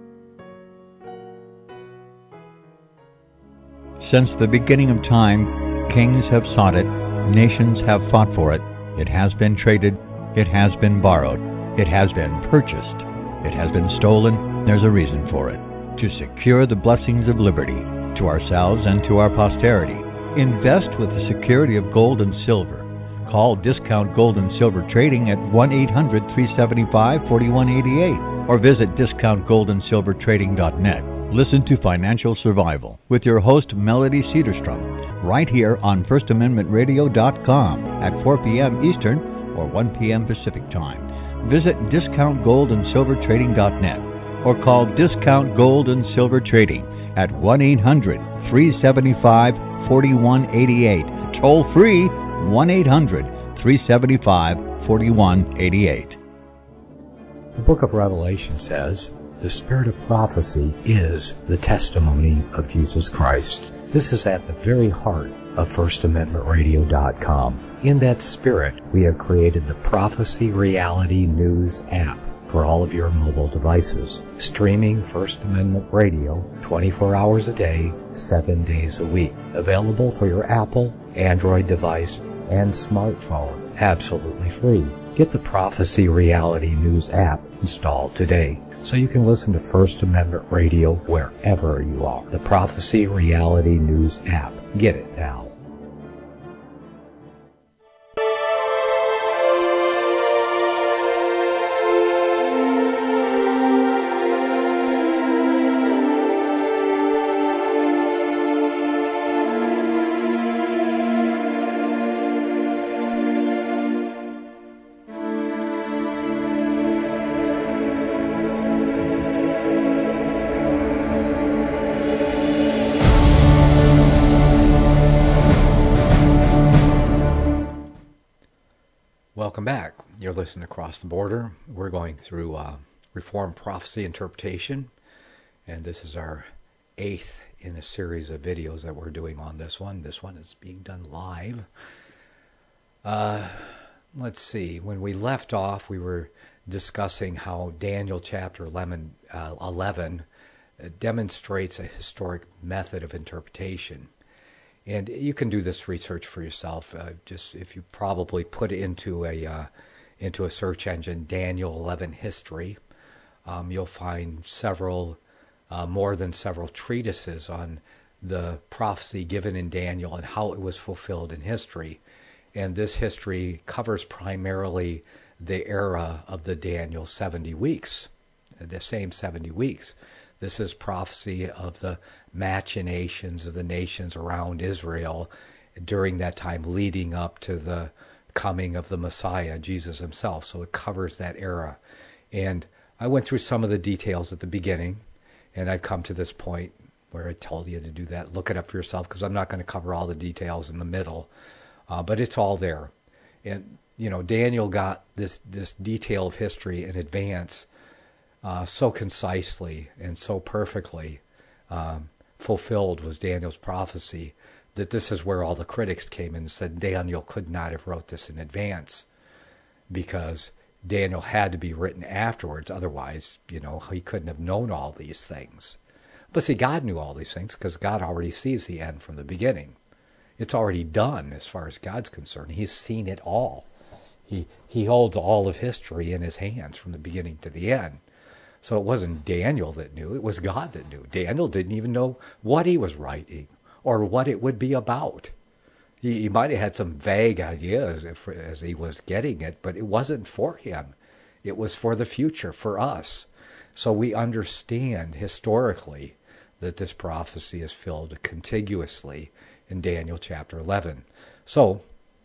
Since the beginning of time, kings have sought it, nations have fought for it. It has been traded, it has been borrowed, it has been purchased, it has been stolen. There's a reason for it. To secure the blessings of liberty to ourselves and to our posterity, invest with the security of gold and silver. Call Discount Gold and Silver Trading at one eight hundred, three seven five, four one eight eight or visit discount gold and silver trading dot net. Listen to Financial Survival with your host, Melody Cedarstrom, right here on first amendment radio dot com at four p.m. Eastern or one p.m. Pacific Time. Visit discount gold and silver trading dot net or call Discount Gold and Silver Trading at one eight hundred, three seven five, four one eight eight. Toll free one eight hundred, three seven five, four one eight eight. The book of Revelation says, the spirit of prophecy is the testimony of Jesus Christ. This is at the very heart of first amendment radio dot com. In that spirit, we have created the Prophecy Reality News app for all of your mobile devices, streaming First Amendment Radio twenty-four hours a day, seven days a week. Available for your Apple, Android device, and smartphone, absolutely free. Get the Prophecy Reality News app installed today, so you can listen to First Amendment Radio wherever you are. The Prophecy Reality News app. Get it now. Welcome back. You're listening Across the Border. We're going through uh, Reformed Prophecy Interpretation, and this is our eighth in a series of videos that we're doing on this one. This one is being done live. Uh, let's see. When we left off, we were discussing how Daniel chapter eleven, uh, eleven demonstrates a historic method of interpretation. And you can do this research for yourself. Uh, just if you probably put into a uh, into a search engine, Daniel eleven history, um, you'll find several, uh, more than several treatises on the prophecy given in Daniel and how it was fulfilled in history. And this history covers primarily the era of the Daniel seventy weeks, the same seventy weeks. This is prophecy of the machinations of the nations around Israel during that time leading up to the coming of the Messiah, Jesus himself. So it covers that era. And I went through some of the details at the beginning, and I've come to this point where I told you to do that. Look it up for yourself, because I'm not going to cover all the details in the middle. Uh, but it's all there. And, you know, Daniel got this, this detail of history in advance Uh, so concisely and so perfectly um, fulfilled was Daniel's prophecy that this is where all the critics came in and said Daniel could not have wrote this in advance, because Daniel had to be written afterwards. Otherwise, you know, he couldn't have known all these things. But see, God knew all these things because God already sees the end from the beginning. It's already done as far as God's concerned. He's seen it all. He, he holds all of history in his hands from the beginning to the end. So it wasn't Daniel that knew, it was God that knew. Daniel didn't even know what he was writing or what it would be about. He, he might have had some vague ideas if, as he was getting it, but it wasn't for him. It was for the future, for us. So we understand historically that this prophecy is filled contiguously in Daniel chapter eleven. So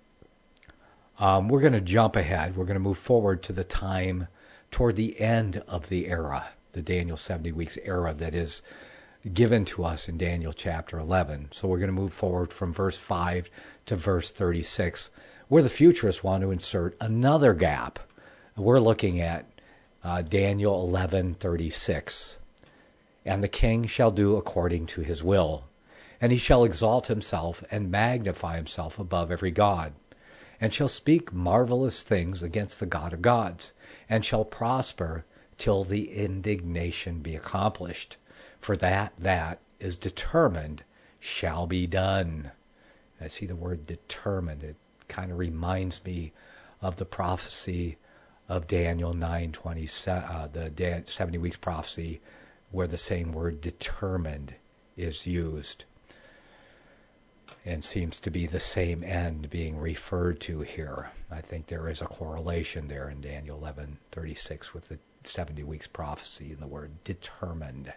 um, we're going to jump ahead. We're going to move forward to the time toward the end of the era, the Daniel seventy weeks era that is given to us in Daniel chapter eleven. So we're going to move forward from verse five to verse thirty-six, where the futurists want to insert another gap. We're looking at uh, Daniel eleven thirty-six. And the king shall do according to his will, and he shall exalt himself and magnify himself above every god, and shall speak marvelous things against the God of gods, and shall prosper till the indignation be accomplished. For that that is determined shall be done. I see the word determined. It kind of reminds me of the prophecy of Daniel nine twenty, uh, the seventy weeks prophecy, where the same word determined is used. And seems to be the same end being referred to here. I think there is a correlation there in Daniel eleven thirty-six with the seventy weeks prophecy and the word determined.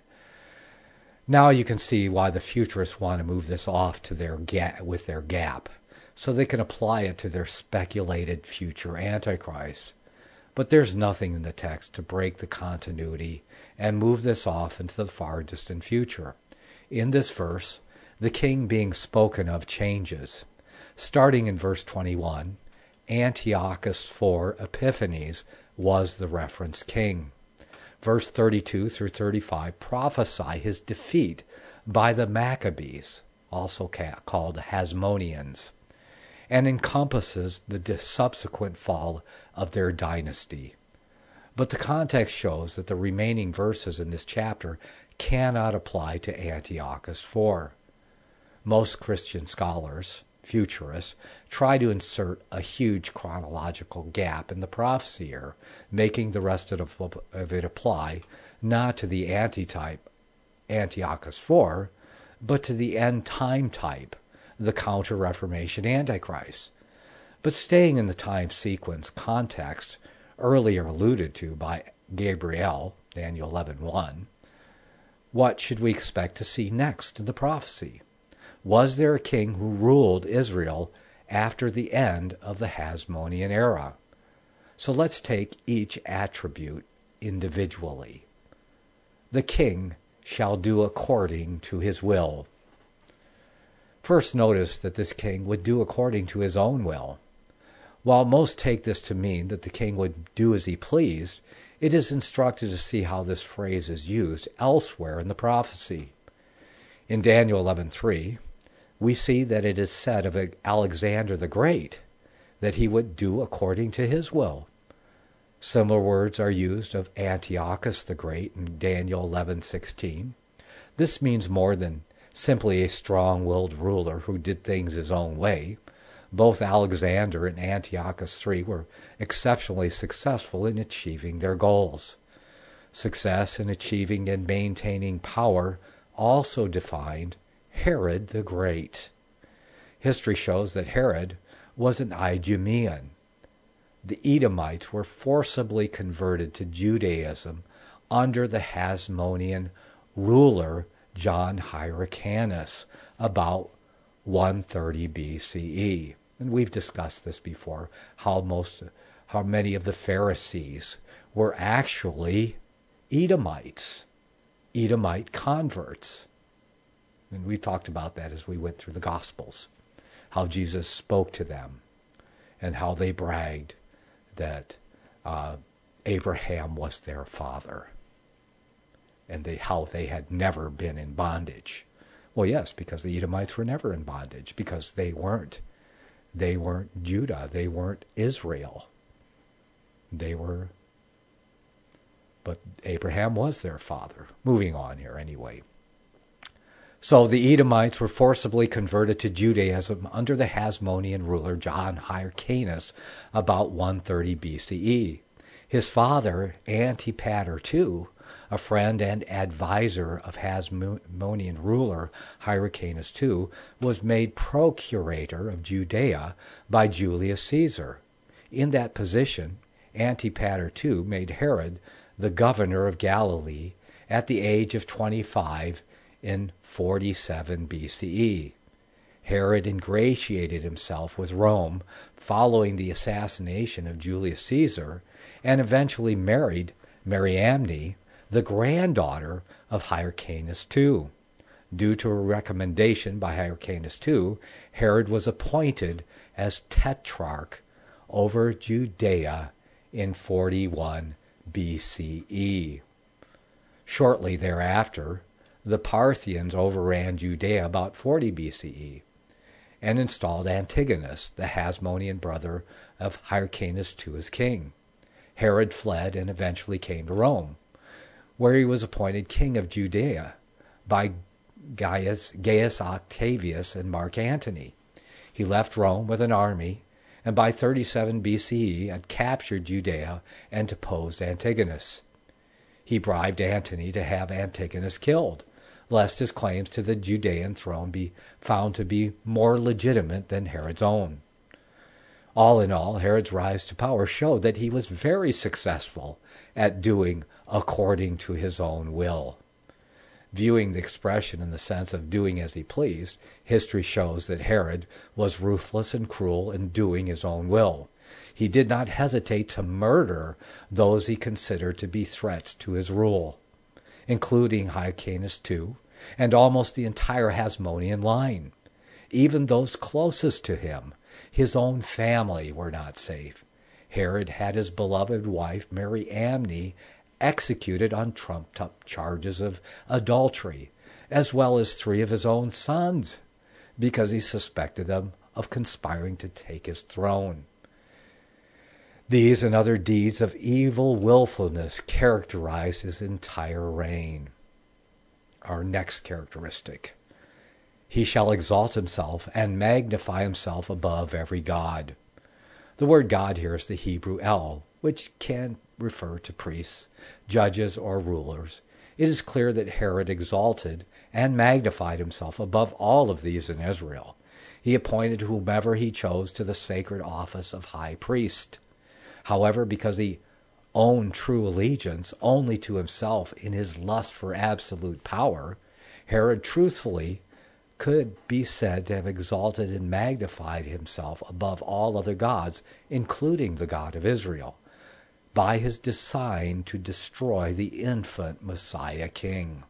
Now you can see why the futurists want to move this off to their ga- with their gap, so they can apply it to their speculated future Antichrist. But there's nothing in the text to break the continuity and move this off into the far distant future. In this verse, the king being spoken of changes. Starting in verse twenty-one, Antiochus four Epiphanes was the reference king. Verse thirty-two through thirty-five prophesy his defeat by the Maccabees, also called Hasmoneans, and encompasses the subsequent fall of their dynasty. But the context shows that the remaining verses in this chapter cannot apply to Antiochus four. Most Christian scholars, futurists, try to insert a huge chronological gap in the prophecy here, making the rest of it apply not to the antitype Antiochus four, but to the end time type, the Counter-Reformation Antichrist. But staying in the time sequence context earlier alluded to by Gabriel, Daniel eleven one, what should we expect to see next in the prophecy? Was there a king who ruled Israel after the end of the Hasmonean era? So let's take each attribute individually. The king shall do according to his will. First, notice that this king would do according to his own will. While most take this to mean that the king would do as he pleased, it is instructive to see how this phrase is used elsewhere in the prophecy. In Daniel eleven three, we see that it is said of Alexander the Great that he would do according to his will. Similar words are used of Antiochus the Great in Daniel eleven sixteen. This means more than simply a strong-willed ruler who did things his own way. Both Alexander and Antiochus the Great were exceptionally successful in achieving their goals. Success in achieving and maintaining power also defined Herod the Great. History shows that Herod was an Idumean. The Edomites were forcibly converted to Judaism under the Hasmonean ruler John Hyrcanus about one thirty B C E. And we've discussed this before, how most, how many of the Pharisees were actually Edomites, Edomite converts. And we talked about that as we went through the Gospels, how Jesus spoke to them and how they bragged that uh, Abraham was their father and they, how they had never been in bondage. Well, yes, because the Edomites were never in bondage, because they weren't. They weren't Judah. They weren't Israel. They were, but Abraham was their father. Moving on here anyway. So the Edomites were forcibly converted to Judaism under the Hasmonean ruler John Hyrcanus about one thirty B C E. His father, Antipater the Second, a friend and advisor of Hasmonean ruler Hyrcanus the Second, was made procurator of Judea by Julius Caesar. In that position, Antipater the Second made Herod the governor of Galilee at the age of twenty-five in forty-seven B C E. Herod ingratiated himself with Rome following the assassination of Julius Caesar and eventually married Mariamne, the granddaughter of Hyrcanus the Second. Due to a recommendation by Hyrcanus the Second, Herod was appointed as tetrarch over Judea in forty-one B C E. Shortly thereafter, the Parthians overran Judea about forty B C E and installed Antigonus, the Hasmonean brother of Hyrcanus the Second, as king. Herod fled and eventually came to Rome, where he was appointed king of Judea by Gaius, Gaius Octavius and Mark Antony. He left Rome with an army, and by thirty-seven B C E had captured Judea and deposed Antigonus. He bribed Antony to have Antigonus killed, lest his claims to the Judean throne be found to be more legitimate than Herod's own. All in all, Herod's rise to power showed that he was very successful at doing according to his own will. Viewing the expression in the sense of doing as he pleased, history shows that Herod was ruthless and cruel in doing his own will. He did not hesitate to murder those he considered to be threats to his rule, including Hyrcanus the Second and almost the entire Hasmonean line. Even those closest to him, his own family, were not safe. Herod had his beloved wife, Mariamne, executed on trumped-up charges of adultery, as well as three of his own sons, because he suspected them of conspiring to take his throne. These and other deeds of evil willfulness characterized his entire reign. Our next characteristic: he shall exalt himself and magnify himself above every god. The word God here is the Hebrew El, which can refer to priests, judges, or rulers. It is clear that Herod exalted and magnified himself above all of these in Israel. He appointed whomever he chose to the sacred office of high priest. However, because he owned true allegiance only to himself in his lust for absolute power, Herod truthfully could be said to have exalted and magnified himself above all other gods, including the God of Israel, by his design to destroy the infant Messiah King.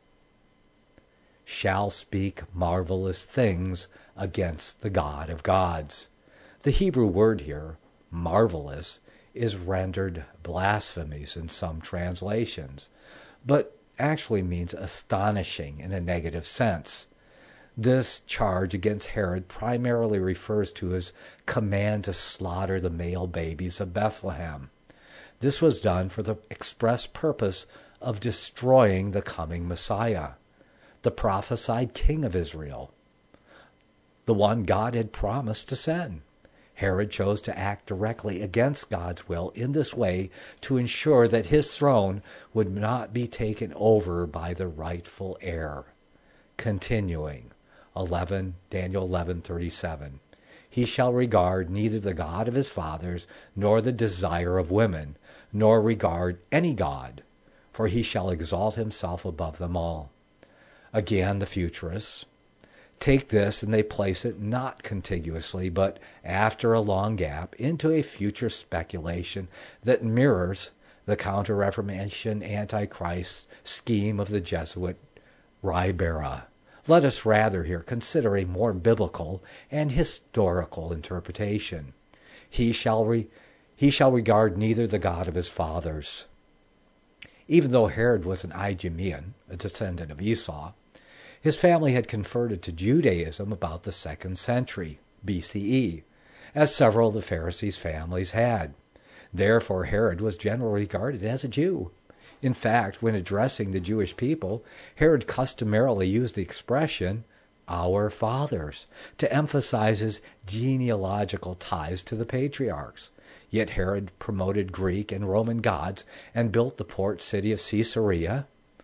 Shall speak marvelous things against the God of gods. The Hebrew word here, marvelous, is rendered blasphemies in some translations, but actually means astonishing in a negative sense. This charge against Herod primarily refers to his command to slaughter the male babies of Bethlehem. This was done for the express purpose of destroying the coming Messiah, the prophesied King of Israel, the one God had promised to send. Herod chose to act directly against God's will in this way to ensure that his throne would not be taken over by the rightful heir. Continuing, eleven Daniel eleven thirty-seven. He shall regard neither the God of his fathers, nor the desire of women, nor regard any god, for he shall exalt himself above them all. Again, the futurists take this and they place it not contiguously, but after a long gap, into a future speculation that mirrors the Counter-Reformation Antichrist scheme of the Jesuit Ribera. Let us rather here consider a more biblical and historical interpretation. He shall, re- he shall regard neither the God of his fathers. Even though Herod was an Idumean, a descendant of Esau, his family had converted to Judaism about the second century B C E, as several of the Pharisees' families had. Therefore, Herod was generally regarded as a Jew. In fact, when addressing the Jewish people, Herod customarily used the expression, "our fathers," to emphasize his genealogical ties to the patriarchs. Yet Herod promoted Greek and Roman gods and built the port city of Caesarea,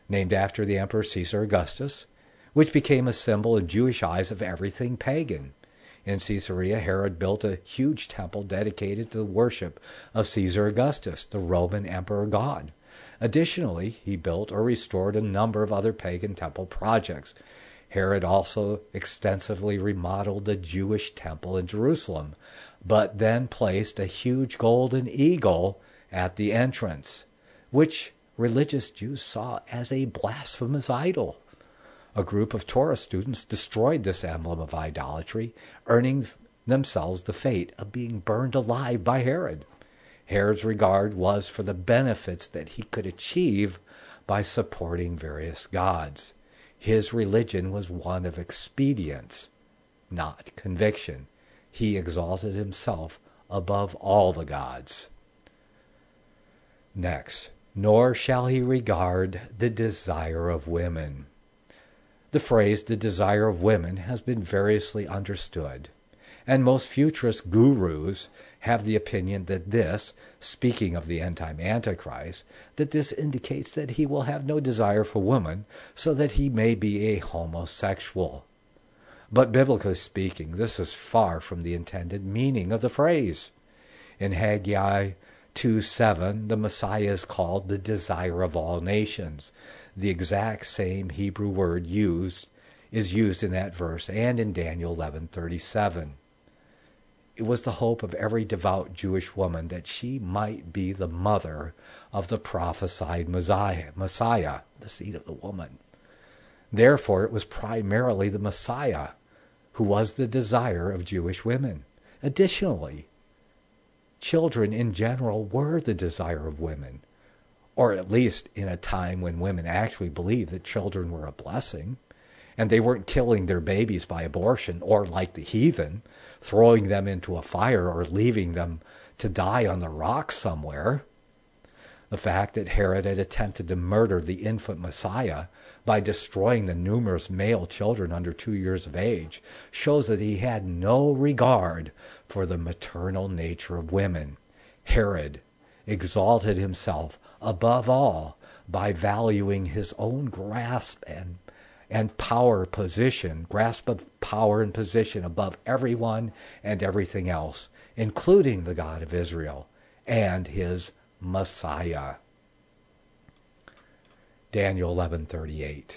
named after the Emperor Caesar Augustus, which became a symbol in Jewish eyes of everything pagan. In Caesarea, Herod built a huge temple dedicated to the worship of Caesar Augustus, the Roman emperor god. Additionally, he built or restored a number of other pagan temple projects. Herod also extensively remodeled the Jewish temple in Jerusalem, but then placed a huge golden eagle at the entrance, which religious Jews saw as a blasphemous idol. A group of Torah students destroyed this emblem of idolatry, earning themselves the fate of being burned alive by Herod. Herod's regard was for the benefits that he could achieve by supporting various gods. His religion was one of expedience, not conviction. He exalted himself above all the gods. Next, nor shall he regard the desire of women. The phrase, the desire of women, has been variously understood, and most futurist gurus have the opinion that this, speaking of the end-time Antichrist, that this indicates that he will have no desire for women, so that he may be a homosexual. But biblically speaking, this is far from the intended meaning of the phrase. In Haggai two seven, the Messiah is called the desire of all nations. The exact same Hebrew word used is used in that verse and in Daniel eleven thirty-seven. It was the hope of every devout Jewish woman that she might be the mother of the prophesied Messiah, Messiah, the seed of the woman. Therefore, it was primarily the Messiah who was the desire of Jewish women. Additionally, children in general were the desire of women, or at least in a time when women actually believed that children were a blessing, and they weren't killing their babies by abortion, or like the heathen, throwing them into a fire or leaving them to die on the rocks somewhere. The fact that Herod had attempted to murder the infant Messiah by destroying the numerous male children under two years of age shows that he had no regard for the maternal nature of women. Herod exalted himself above all by valuing his own grasp and and power position, grasp of power and position above everyone and everything else, including the God of Israel and his Messiah. Daniel eleven thirty-eight.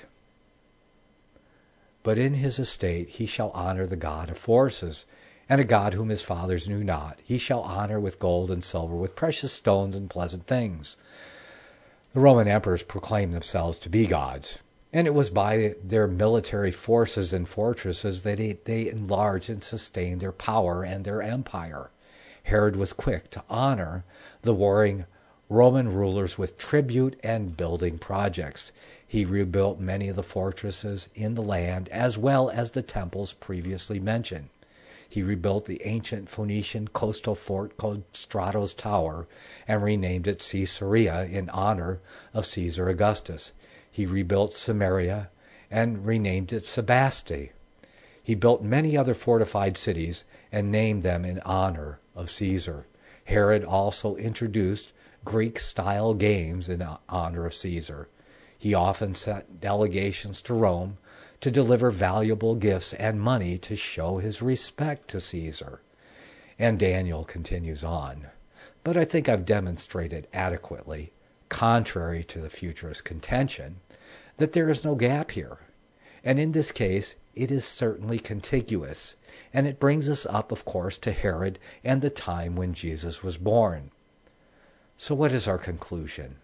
But in his estate he shall honor the God of forces, and a God whom his fathers knew not. He shall honor with gold and silver, with precious stones and pleasant things. The Roman emperors proclaimed themselves to be gods, and it was by their military forces and fortresses that they enlarged and sustained their power and their empire. Herod was quick to honor the warring Roman rulers with tribute and building projects. He rebuilt many of the fortresses in the land, as well as the temples previously mentioned. He rebuilt the ancient Phoenician coastal fort called Strato's Tower and renamed it Caesarea in honor of Caesar Augustus. He rebuilt Samaria and renamed it Sebaste. He built many other fortified cities and named them in honor of Caesar. Herod also introduced Greek-style games in honor of Caesar. He often sent delegations to Rome to deliver valuable gifts and money to show his respect to Caesar. And Daniel continues on. But I think I've demonstrated adequately, contrary to the futurist contention, that there is no gap here. And in this case, it is certainly contiguous, and it brings us up, of course, to Herod and the time when Jesus was born. So what is our conclusion?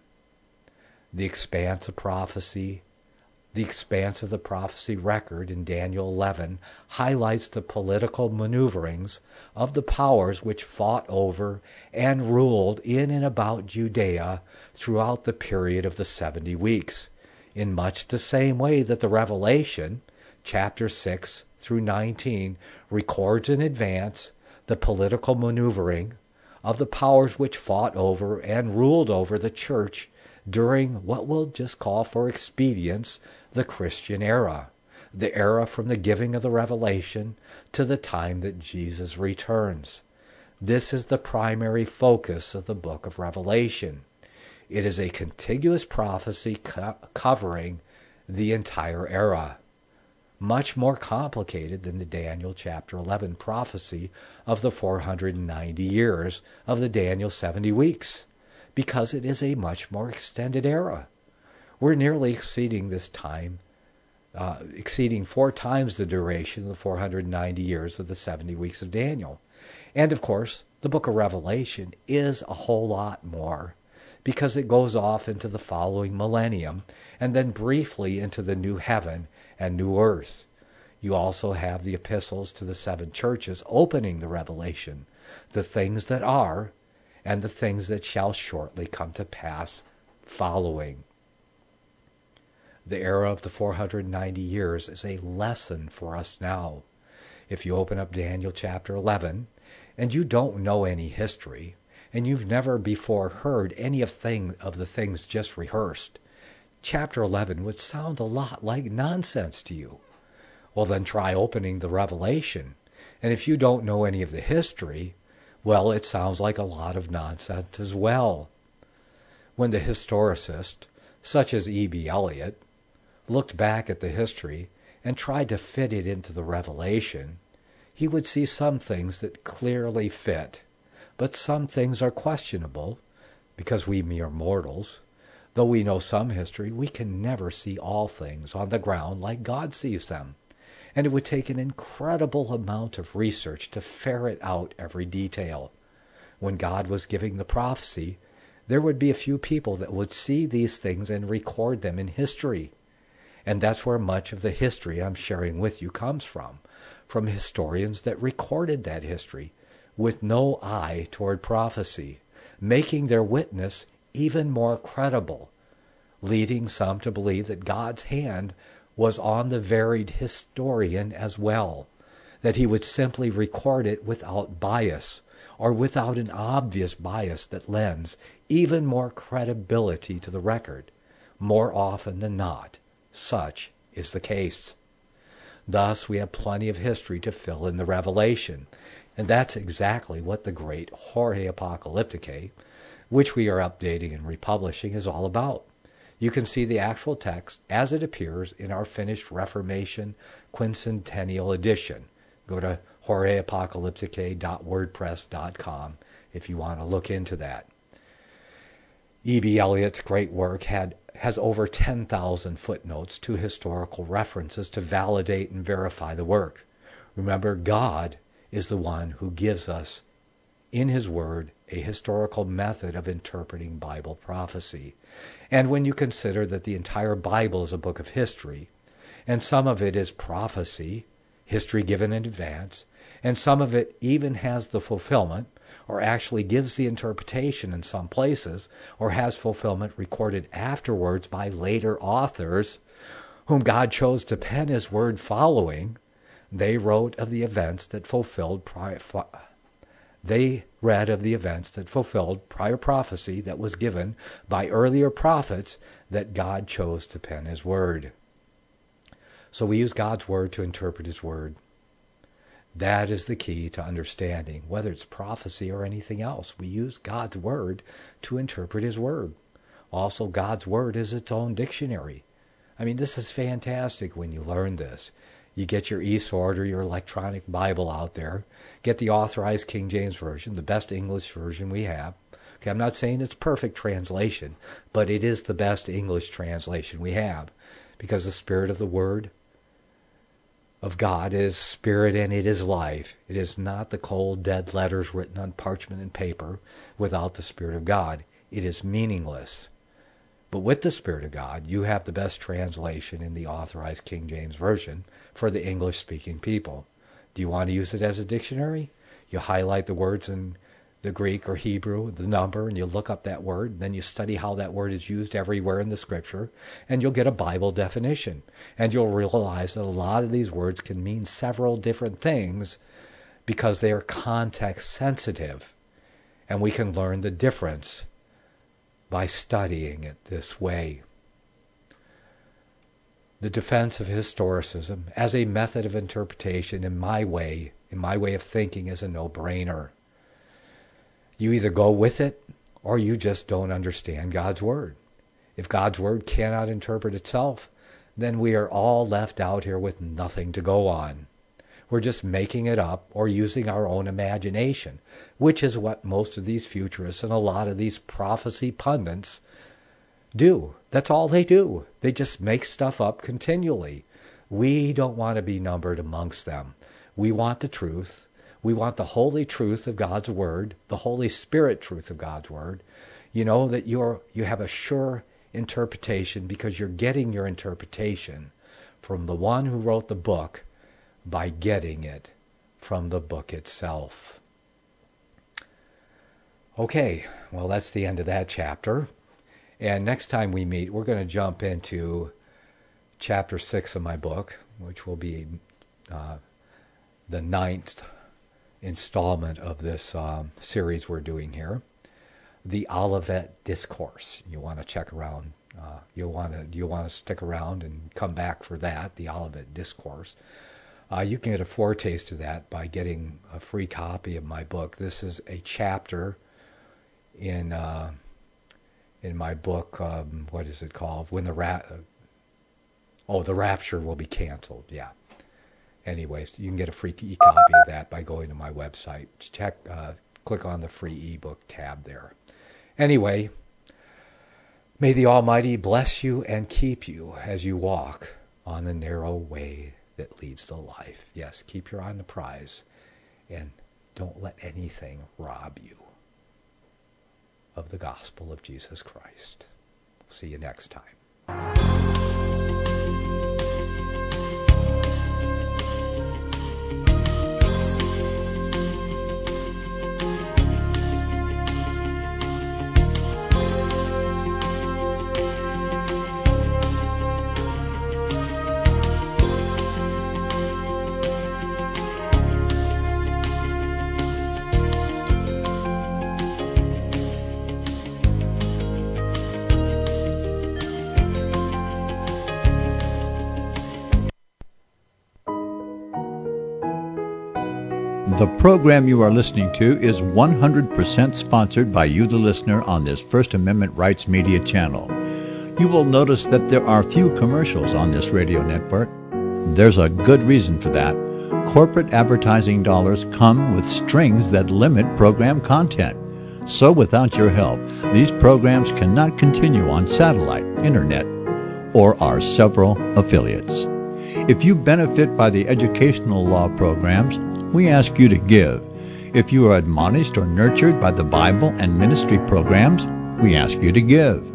The expanse of prophecy, the expanse of the prophecy record in Daniel eleven highlights the political maneuverings of the powers which fought over and ruled in and about Judea throughout the period of the seventy weeks, in much the same way that the Revelation, chapter six through nineteen, records in advance the political maneuvering of the powers which fought over and ruled over the church during what we'll just call for expedience the Christian era, the era from the giving of the revelation to the time that Jesus returns. This is the primary focus of the book of Revelation. It is a contiguous prophecy co- covering the entire era, much more complicated than the Daniel chapter eleven prophecy of the four hundred ninety years of the Daniel seventy weeks, because it is a much more extended era. We're nearly exceeding this time, uh, exceeding four times the duration of the four hundred ninety years of the seventy weeks of Daniel. And of course, the book of Revelation is a whole lot more, because it goes off into the following millennium, and then briefly into the new heaven and new earth. You also have the epistles to the seven churches opening the revelation, the things that are, and the things that shall shortly come to pass following. The era of the four hundred ninety years is a lesson for us now. If you open up Daniel chapter eleven, and you don't know any history, and you've never before heard any of, thing, of the things just rehearsed, chapter eleven would sound a lot like nonsense to you. Well, then try opening the Revelation, and if you don't know any of the history, well, it sounds like a lot of nonsense as well. When the historicist, such as E B Elliott, looked back at the history and tried to fit it into the Revelation, he would see some things that clearly fit, but some things are questionable, because we mere mortals, though we know some history, we can never see all things on the ground like God sees them, and it would take an incredible amount of research to ferret out every detail. When God was giving the prophecy, there would be a few people that would see these things and record them in history. And that's where much of the history I'm sharing with you comes from, from historians that recorded that history with no eye toward prophecy, making their witness even more credible, leading some to believe that God's hand was on the varied historian as well, that he would simply record it without bias, or without an obvious bias that lends even more credibility to the record. More often than not, such is the case. Thus, we have plenty of history to fill in the Revelation, and that's exactly what the great Jorge Apocalyptique, which we are updating and republishing, is all about. You can see the actual text as it appears in our finished Reformation Quincentennial edition. Go to jorge apocalyptique dot wordpress dot com if you want to look into that. E B Elliott's great work had has over ten thousand footnotes to historical references to validate and verify the work. Remember, God is the one who gives us, in his word, a historical method of interpreting Bible prophecy. And when you consider that the entire Bible is a book of history, and some of it is prophecy, history given in advance, and some of it even has the fulfillment, or actually gives the interpretation in some places, or has fulfillment recorded afterwards by later authors, whom God chose to pen his word following, they wrote of the events that fulfilled prior, they read of the events that fulfilled prior prophecy that was given by earlier prophets that God chose to pen his word. So we use God's word to interpret his word. That is the key to understanding, whether it's prophecy or anything else. We use God's word to interpret his word. Also, God's word is its own dictionary. I mean, this is fantastic when you learn this. You get your eSword or your electronic Bible out there. Get the Authorized King James Version, the best English version we have. Okay, I'm not saying it's perfect translation, but it is the best English translation we have, because the Spirit of the Word of God is spirit and it is life. It is not the cold, dead letters written on parchment and paper without the Spirit of God. It is meaningless. But with the Spirit of God, you have the best translation in the Authorized King James Version for the English-speaking people. Do you want to use it as a dictionary? You highlight the words in the Greek or Hebrew, the number, and you look up that word. Then you study how that word is used everywhere in the Scripture, and you'll get a Bible definition. And you'll realize that a lot of these words can mean several different things because they are context sensitive. And we can learn the difference by studying it this way. The defense of historicism as a method of interpretation, in my way, in my way of thinking, is a no-brainer. You either go with it or you just don't understand God's Word. If God's Word cannot interpret itself, then we are all left out here with nothing to go on. We're just making it up or using our own imagination, which is what most of these futurists and a lot of these prophecy pundits do. That's all they do. They just make stuff up continually. We don't want to be numbered amongst them. We want the truth. We want the holy truth of God's Word, the Holy Spirit truth of God's Word. You know that you're you have a sure interpretation because you're getting your interpretation from the one who wrote the book by getting it from the book itself. Okay, well, that's the end of that chapter. And next time we meet, we're going to jump into chapter six of my book, which will be uh, the ninth installment of this um, series we're doing here, the Olivet Discourse. You want to check around. Uh, you'll want to you want to stick around and come back for that, the Olivet Discourse. Uh, you can get a foretaste of that by getting a free copy of my book. This is a chapter in uh, in my book. Um, what is it called? When the ra- oh, the rapture will be canceled. Yeah. Anyways, you can get a free e-copy of that by going to my website. Check, uh, click on the free ebook tab there. Anyway, may the Almighty bless you and keep you as you walk on the narrow way that leads to life. Yes, keep your eye on the prize and don't let anything rob you of the gospel of Jesus Christ. See you next time. The program you are listening to is one hundred percent sponsored by you, the listener, on this First Amendment Rights Media channel. You will notice that there are few commercials on this radio network. There's a good reason for that. Corporate advertising dollars come with strings that limit program content. So without your help, these programs cannot continue on satellite, internet, or our several affiliates. If you benefit by the educational law programs, we ask you to give. If you are admonished or nurtured by the Bible and ministry programs, we ask you to give.